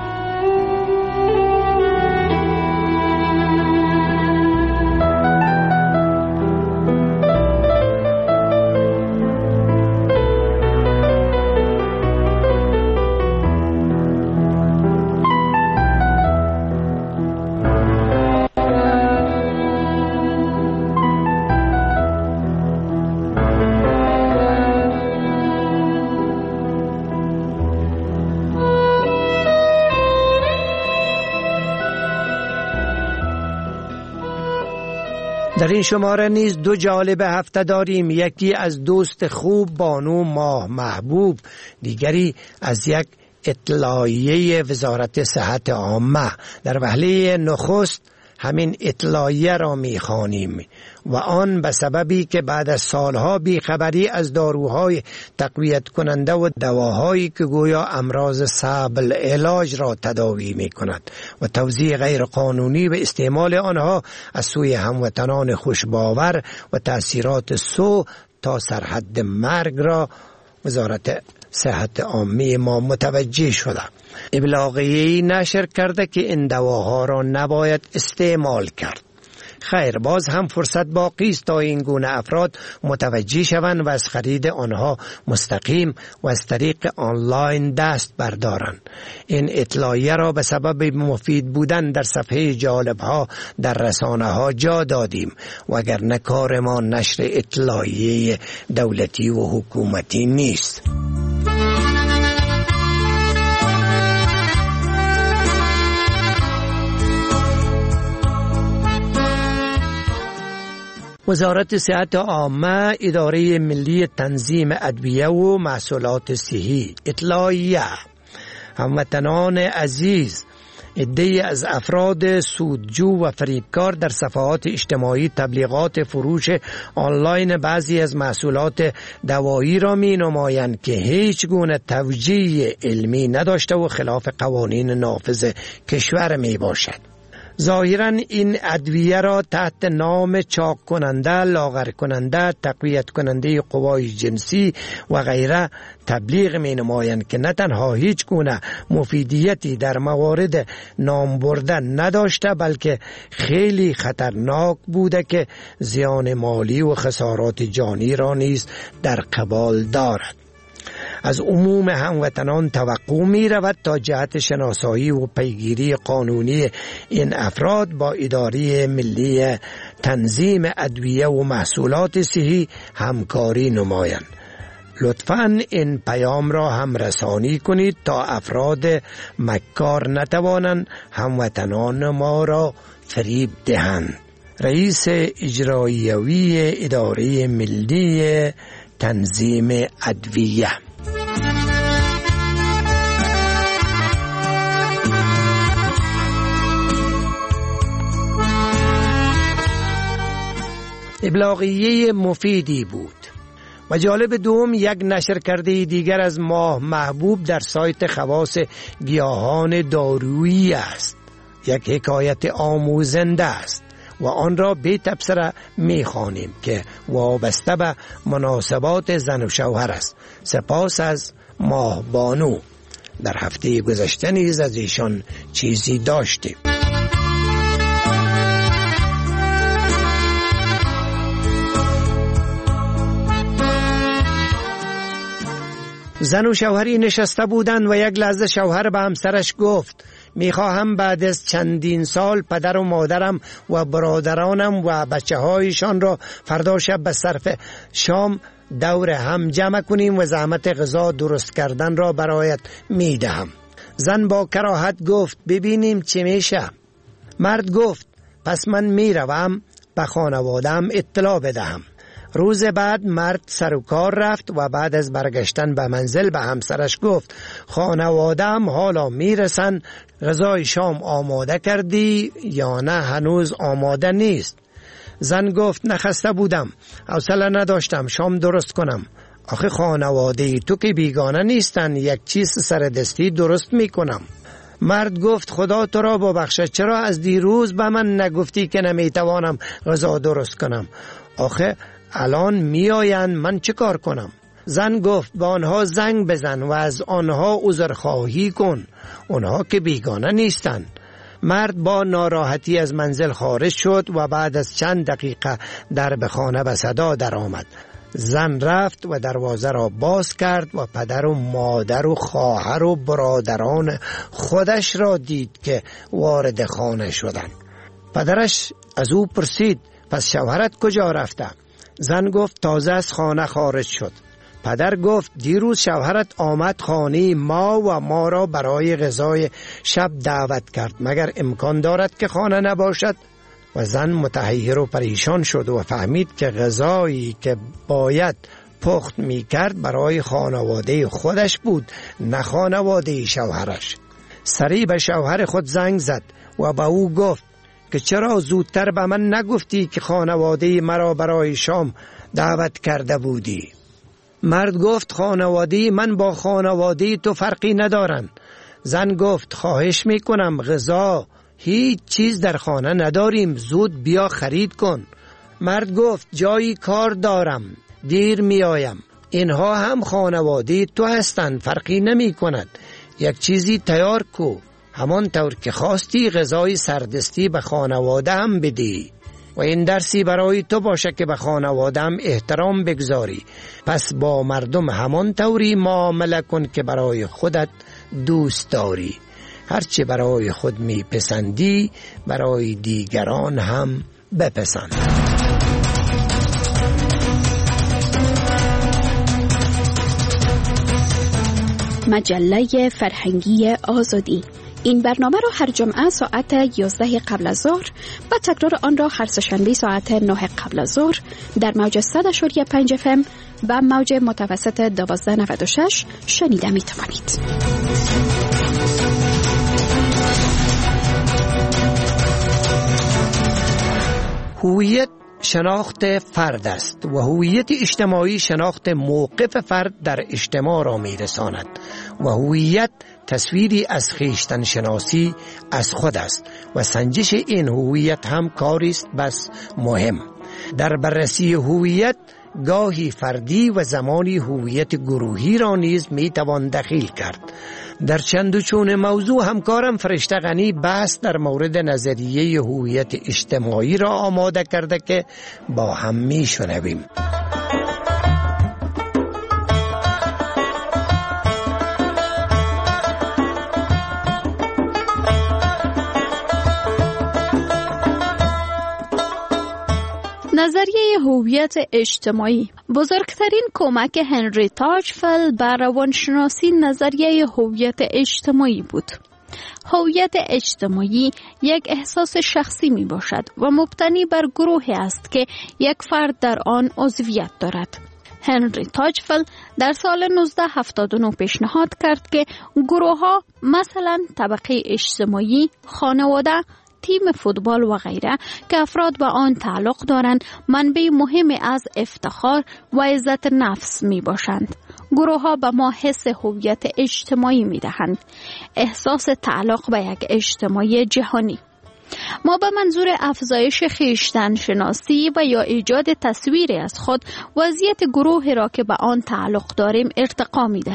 در این شماره نیز دو جالب هفته داریم. یکی از دوست خوب بانو ماه محبوب، دیگری از یک اطلاعیه وزارت صحت عامه. در وهله نخست همین اطلاعیه را می‌خوانیم و آن به سببی که بعد از سالها بیخبری از داروهای تقویت کننده و دواهایی که گویا امراض صعب العلاج را تداوی می‌کند و توزیع غیر قانونی و استعمال آنها از سوی هموطنان خوشباور و تأثیرات سو تا سرحد مرگ را وزارت صحت عامه ما متوجه شده. ابلاغیه‌ای نشر کرده که این دواها را نباید استعمال کرد. خیر، باز هم فرصت باقی است تا این گونه افراد متوجه شوند و از خرید آنها مستقیم و از طریق آنلاین دست بردارند. این اطلاعیه را به سبب مفید بودن در صفحه جالب‌ها در رسانه‌ها جا دادیم، وگرنه کار ما نشر اطلاعیه دولتی و حکومتی نیست. وزارت صحت عامه، اداره ملی تنظیم ادویه و محصولات صحی اطلاعیه. هموطنان عزیز، عده‌ای از افراد سودجو و فریبکار در صفحات اجتماعی تبلیغات فروش آنلاین بعضی از محصولات دوایی را می نمایند که هیچ گونه توجیه علمی نداشته و خلاف قوانین نافذ کشور می باشد. ظاهراً این ادویه را تحت نام چاق کننده، لاغر کننده، تقویت کننده قوای جنسی و غیره تبلیغ می نمایند که نه تنها هیچ گونه مفیدیتی در موارد نام بردن نداشته، بلکه خیلی خطرناک بوده که زیان مالی و خسارات جانی را نیز در قبال دارد. از عموم هموطنان توقع می رود تا جهت شناسایی و پیگیری قانونی این افراد با اداره ملی تنظیم ادویه و محصولات صحی همکاری نمایند. لطفاً این پیام را هم رسانی کنید تا افراد مکار نتوانند هموطنان ما را فریب دهند. رئیس اجراییوی اداره ملی تنظیم ادویه. ابلاغیه مفیدی بود. و جالب دوم، یک نشر کرده دیگر از ماه محبوب در سایت خواص گیاهان دارویی است. یک حکایت آموزنده است و آن را به تبصره می خوانیم که وابسته به مناسبات زن و شوهر است. سپاس از ماه بانو. در هفته گذشته نیز از ایشان چیزی داشتیم. زن و شوهری نشسته بودند و یک لحظه شوهر به همسرش گفت میخواهم بعد از چندین سال پدر و مادرم و برادرانم و بچه هایشان را فردا شب به صرف شام دور هم جمع کنیم و زحمت غذا درست کردن را برایت میدهم. زن با کراهت گفت ببینیم چی میشه. مرد گفت پس من میروم به خانواده‌ام اطلاع بدهم. روز بعد مرد سر و کار رفت و بعد از برگشتن به منزل به همسرش گفت خانواده‌ام حالا میرسن، غذای شام آماده کردی یا نه هنوز آماده نیست؟ زن گفت نخسته بودم، حوصله نداشتم شام درست کنم. آخه خانواده تو که بیگانه نیستن، یک چیز سر دستی درست میکنم. مرد گفت خدا تو را ببخشه، چرا از دیروز به من نگفتی که نمیتوانم غذا درست کنم؟ آخه الان میآیند، من چه کار کنم؟ زن گفت به آنها زنگ بزن و از آنها عذرخواهی کن، آنها که بیگانه نیستند. مرد با ناراحتی از منزل خارج شد و بعد از چند دقیقه در خانه به صدا درآمد. زن رفت و دروازه را باز کرد و پدر و مادر و خواهر و برادران خودش را دید که وارد خانه شدند. پدرش از او پرسید پس شوهرت کجا رفته؟ زن گفت تازه از خانه خارج شد. پدر گفت دیروز شوهرت آمد خانه ما و ما را برای غذای شب دعوت کرد، مگر امکان دارد که خانه نباشد؟ و زن متحیر و پریشان شد و فهمید که غذایی که باید پخت می کرد برای خانواده خودش بود، نه خانواده شوهرش. سریع به شوهر خود زنگ زد و به او گفت که چرا زودتر به من نگفتی که خانواده مرا برای شام دعوت کرده بودی؟ مرد گفت خانواده من با خانواده تو فرقی ندارن. زن گفت خواهش میکنم غذا هیچ چیز در خانه نداریم، زود بیا خرید کن. مرد گفت جایی کار دارم، دیر میایم. اینها هم خانواده تو هستند، فرقی نمی کند. یک چیزی تیار کو، همان طور که خواستی غذای سردستی به خانواده هم بدی و این درسی برای تو باشه که به خانواده هم احترام بگذاری. پس با مردم همان طوری معامله کن که برای خودت دوست داری. هرچی برای خود میپسندی برای دیگران هم بپسند. مجله فرهنگی آزادی. این برنامه را هر جمعه ساعت 11 قبل از ظهر و تکرار آن را هر سه‌شنبه ساعت 9 قبل از ظهر در موج 100.5 FM و موج متوسط 1296 شنیده می توانید. هویت شناخت فرد است و هویت اجتماعی شناخت موقف فرد در اجتماع را میرساند و هویت تصویری از خویشتن شناسی از خود است و سنجش این هویت هم کاری است بس مهم. در بررسی هویت گاهی فردی و زمانی هویت گروهی را نیز میتوان دخیل کرد. در چند و چون موضوع همکارم فرشته غنی بحث در مورد نظریه هویت اجتماعی را آماده کرده که با هم میشنویم. نظریه هویت اجتماعی. بزرگترین کمک هنری تاچفل به روانشناسی نظریه هویت اجتماعی بود. هویت اجتماعی یک احساس شخصی می باشد و مبتنی بر گروهی است که یک فرد در آن عضویت دارد. هنری تاچفل در سال 1979 پیشنهاد کرد که گروه‌ها مثلا طبقه اجتماعی، خانواده، تیم فوتبال و غیره که افراد به آن تعلق دارند منبع مهمی از افتخار و عزت نفس می باشند. گروه ها به ما حس هویت اجتماعی می دهند، احساس تعلق به یک اجتماعی جهانی. ما به منظور افزایش خویشتن شناسی و یا ایجاد تصویری از خود وضعیت گروهی را که به آن تعلق داریم ارتقا می دهیم.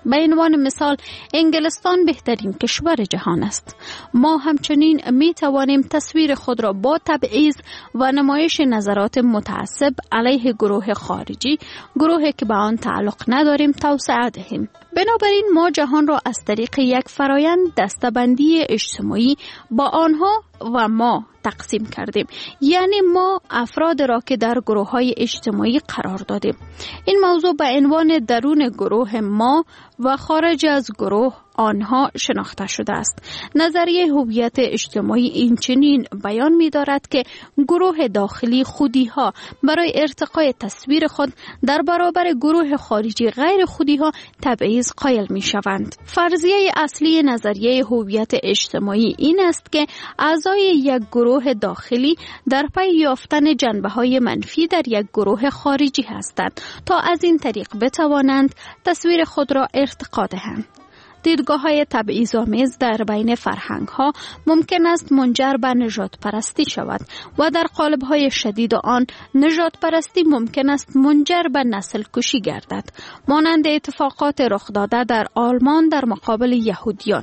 به عنوان مثال انگلستان بهترین کشور جهان است. ما همچنین می توانیم تصویر خود را با تبعیض و نمایش نظرات متعصب علیه گروه خارجی، گروهی که به آن تعلق نداریم، توسعه دهیم. بنابراین ما جهان را از طریق یک فرایند دسته‌بندی اجتماعی با آنها و ما تقسیم کردیم. یعنی ما افراد را که در گروه‌های اجتماعی قرار دادیم. این موضوع به عنوان درون گروه ما و خارج از گروه آنها شناخته شده است. نظریه هویت اجتماعی این چنین بیان می دارد که گروه داخلی خودی‌ها برای ارتقای تصویر خود در برابر گروه خارجی غیر خودی‌ها تبعیض قائل می شوند. فرضیه اصلی نظریه هویت اجتماعی این است که اعضای یک گروه داخلی در پی یافتن جنبه‌های منفی در یک گروه خارجی هستند تا از این طریق بتوانند تصویر خود را ارتقا دهند. دیدگاه‌های تبعیض‌آمیز در بین فرهنگ‌ها ممکن است منجر به نژاد پرستی شود و در قالب‌های شدید آن نژاد پرستی ممکن است منجر به نسل کشی گردد، مانند اتفاقات رخ داده در آلمان در مقابل یهودیان،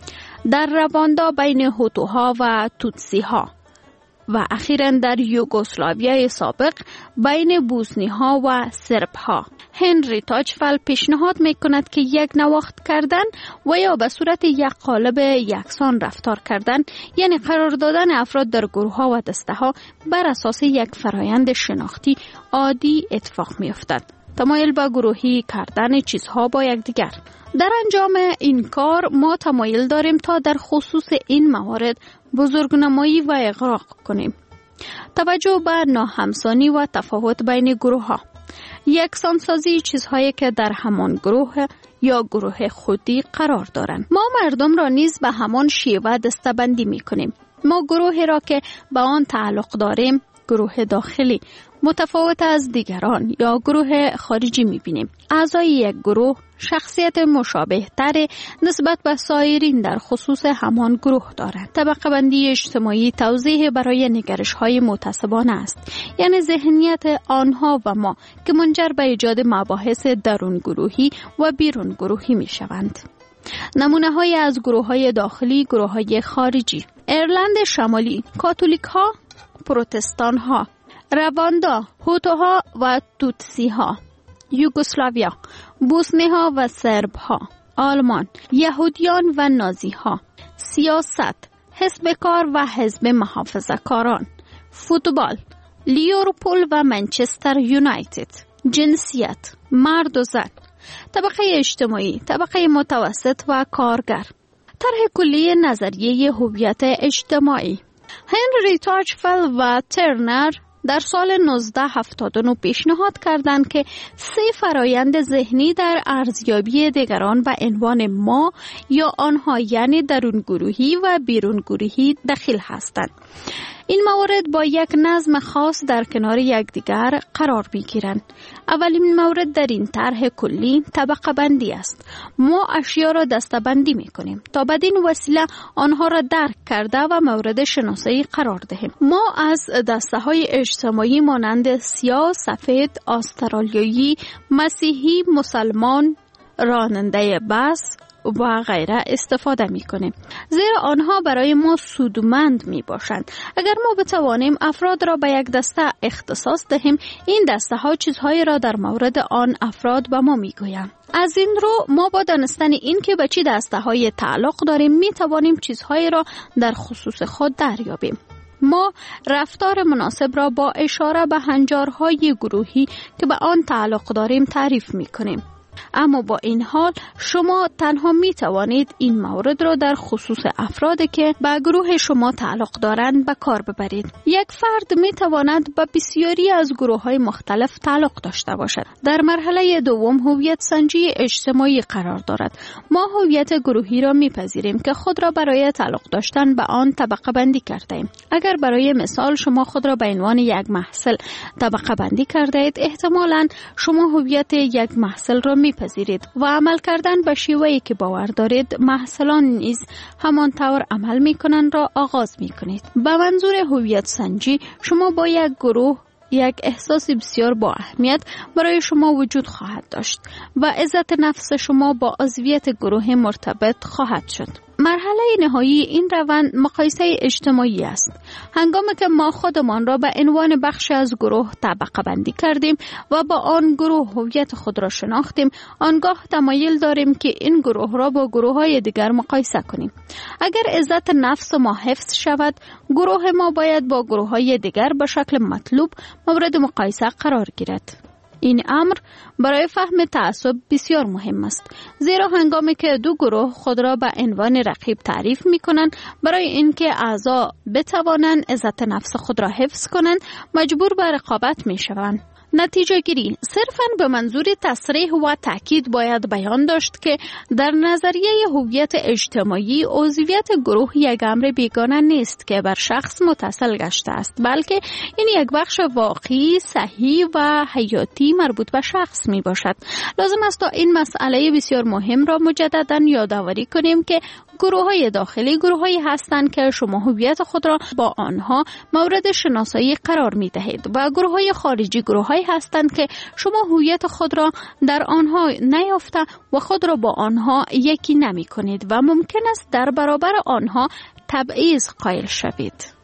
در رواندا بین هوتوها و توتسی‌ها و اخیراً در یوگسلاویای سابق بین بوسنی‌ها و سرب‌ها. هنری تاچفل پیشنهاد می‌کند که یک نواخت کردن و یا به صورت یک قالب یکسان رفتار کردن، یعنی قرار دادن افراد در گروه‌ها و دسته‌ها بر اساس یک فرایند شناختی عادی اتفاق می‌افتد. تمایل به گروهی کردن چیزها با یکدیگر. در انجام این کار ما تمایل داریم تا در خصوص این موارد بزرگنمایی و اغراق کنیم. توجه به ناهمسانی و تفاوت بین گروه‌ها. یکسانسازی چیزهایی که در همان گروه یا گروه خودی قرار دارند. ما مردم را نیز به همان شیوه دسته‌بندی می‌کنیم. ما گروهی را که به آن تعلق داریم گروه داخلی متفاوت از دیگران یا گروه خارجی می‌بینیم. اعضای یک گروه شخصیت مشابه تر نسبت به سایرین در خصوص همان گروه دارند. طبقه بندی اجتماعی توضیح برای نگرش های متعصبانه است، یعنی ذهنیت آنها و ما که منجر به ایجاد مباحث درون گروهی و بیرون گروهی می شوند. نمونه های از گروه های داخلی، گروه های خارجی: ایرلند شمالی، کاتولیک ها، پروتستان ها، رواندا، هوتوها و توتسی ها، یوگسلاویا، بوسنی ها و سرب ها، آلمان، یهودیان و نازی ها، سیاست، حزب کار و حزب محافظه‌کاران، فوتبال، لیورپول و منچستر یونایتد، جنسیت، مرد و زن، طبقه اجتماعی، طبقه متوسط و کارگر. طرح کلی نظریه هویت اجتماعی. هنری تاچفل و ترنر در سال 1979 پیشنهاد کردند که 3 فرایند ذهنی در ارزیابی دیگران به عنوان ما یا آنها، یعنی درون گروهی و بیرون گروهی داخل هستند. این موارد با یک نظم خاص در کنار یکدیگر قرار می‌گیرند. اولین مورد در این طرح کلی طبقه بندی است. ما اشیا را دسته‌بندی می‌کنیم تا بدین وسیله آنها را درک کرده و مورد شناسایی قرار دهیم. ما از دسته‌های اجتماعی مانند سیاه، سفید، استرالیایی، مسیحی، مسلمان، راننده بس و غیره استفاده می کنیم، زیرا آنها برای ما سودمند می باشند. اگر ما بتوانیم افراد را به یک دسته اختصاص دهیم، این دسته ها چیزهایی را در مورد آن افراد به ما می گویند. از این رو ما با دانستن این که به چه دسته های تعلق داریم می توانیم چیزهایی را در خصوص خود دریابیم. ما رفتار مناسب را با اشاره به هنجارهای گروهی که به آن تعلق داریم تعریف می کنیم. اما با این حال شما تنها می توانید این مورد را در خصوص افرادی که به گروه شما تعلق دارند به کار ببرید. یک فرد می تواند به بسیاری از گروه های مختلف تعلق داشته باشد. در مرحله دوم هویت سنجی اجتماعی قرار دارد. ما هویت گروهی را می پذیریم که خود را برای تعلق داشتن به آن طبقه بندی کرده ایم. اگر برای مثال شما خود را به عنوان یک محصل طبقه بندی کرده اید، احتمالاً شما هویت یک محصل را میپذیرید و عمل کردن به شیوهی که باور دارید محصلان نیز همان طور عمل میکنند را آغاز میکنید. به منظور هویت سنجی شما با یک گروه یک احساس بسیار با اهمیت برای شما وجود خواهد داشت و عزت نفس شما با عضویت گروه مرتبط خواهد شد. مرحله نهایی این روند مقایسه اجتماعی است. هنگامی که ما خودمان را به عنوان بخش از گروه طبقه بندی کردیم و با آن گروه هویت خود را شناختیم، آنگاه تمایل داریم که این گروه را با گروه‌های دیگر مقایسه کنیم. اگر عزت نفس ما حفظ شود، گروه ما باید با گروه‌های دیگر به شکل مطلوب مورد مقایسه قرار گیرد. این امر برای فهم تعصب بسیار مهم است، زیرا هنگامی که دو گروه خود را به عنوان رقیب تعریف می کنند، برای اینکه اعضا بتوانند عزت نفس خود را حفظ کنند مجبور به رقابت می شوند. نتیجه گیری صرفاً به منظور تصریح و تأکید باید بیان داشت که در نظریه هویت اجتماعی عضویت گروه یک امر بیگانه نیست که بر شخص متصل گشته است، بلکه این یک بخش واقعی، صحیح و حیاتی مربوط به شخص می باشد. لازم است تا این مسئله بسیار مهم را مجدداً یادآوری کنیم که گروه‌های داخلی گروه‌هایی هستند که شما هویت خود را با آنها مورد شناسایی قرار می‌دهید و گروه‌های خارجی گروه‌هایی هستند که شما هویت خود را در آنها نیافته و خود را با آنها یکی نمی‌کنید و ممکن است در برابر آنها تبعیض قائل شوید.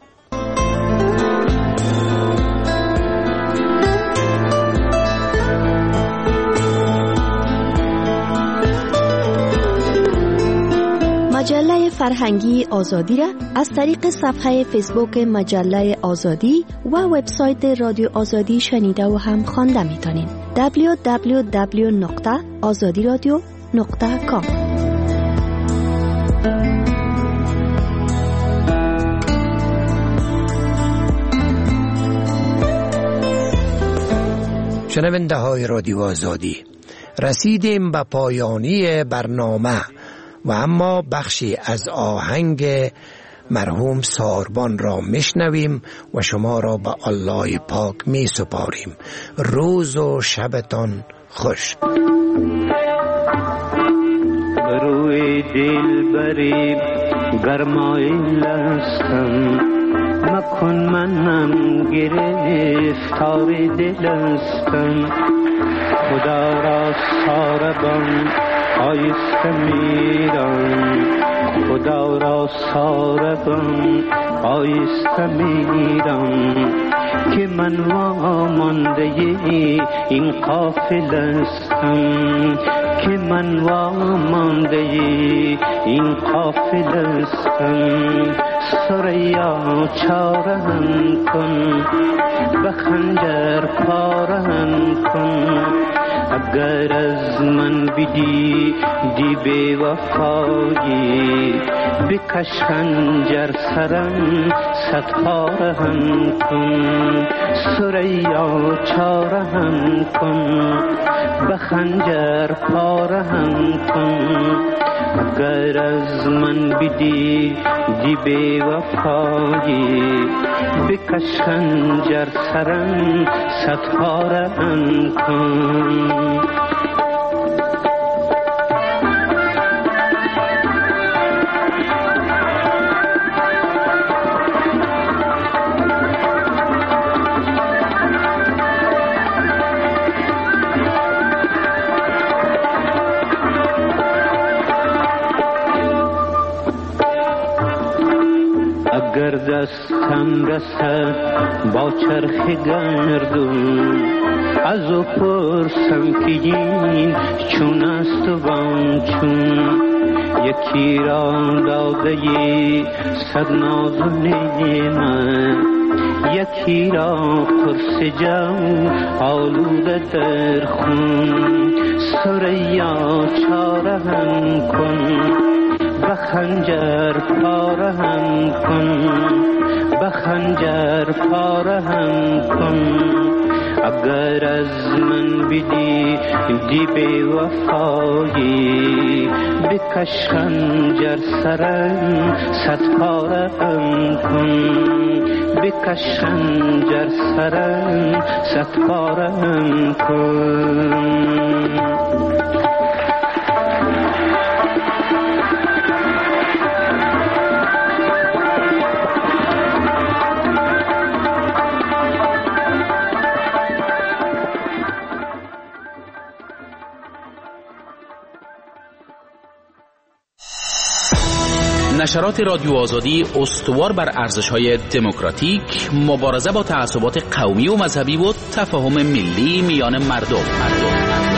مجله فرهنگی آزادی را از طریق صفحه فیسبوک مجله آزادی و وبسایت رادیو آزادی شنیده و هم خوانده می‌تونید. www.azadiradio.com. شنونده های رادیو آزادی، رسیدیم به پایانی برنامه و اما بخشی از آهنگ مرحوم ساربان را میشنویم و شما را به الله پاک می سپاریم. روز و شبتان خوش. روی دل بریم گرمای لستم، مکن منم گرفتار دلستم. خدا را ساربان آیسته میرم، خدا را ساربان آیسته میرم، که من وامانده این قافل استم، که من وامانده این قافل استم. سریا چارم کن، به خنجر پارم کن، اگر از من بدی دی بی وفایی، بکش خنجر سرم صد پارم کن. سریا چارم کن، به خنجر پارم کن، اگر از من بدی دی بی وفایی، بکش خنجر سرم صد پارم کن. اگر دستم رسد با چرخ گردون، از او پرسم که این چون است و آن چون. یکی را داده صد ناز و نعمت، یکی را قرص جو آلوده در خون. سریا چارهم کن، به خنجر پارهم کن، به خنجر پارهم کن، اگر از من بدی دی بی وفایی، بکش خنجر سرم صد پارهم کن، بکش خنجر سرم صد پارهم کن. نشرات رادیو آزادی استوار بر ارزش‌های دموکراتیک، مبارزه با تعصبات قومی و مذهبی و تفاهم ملی میان مردم.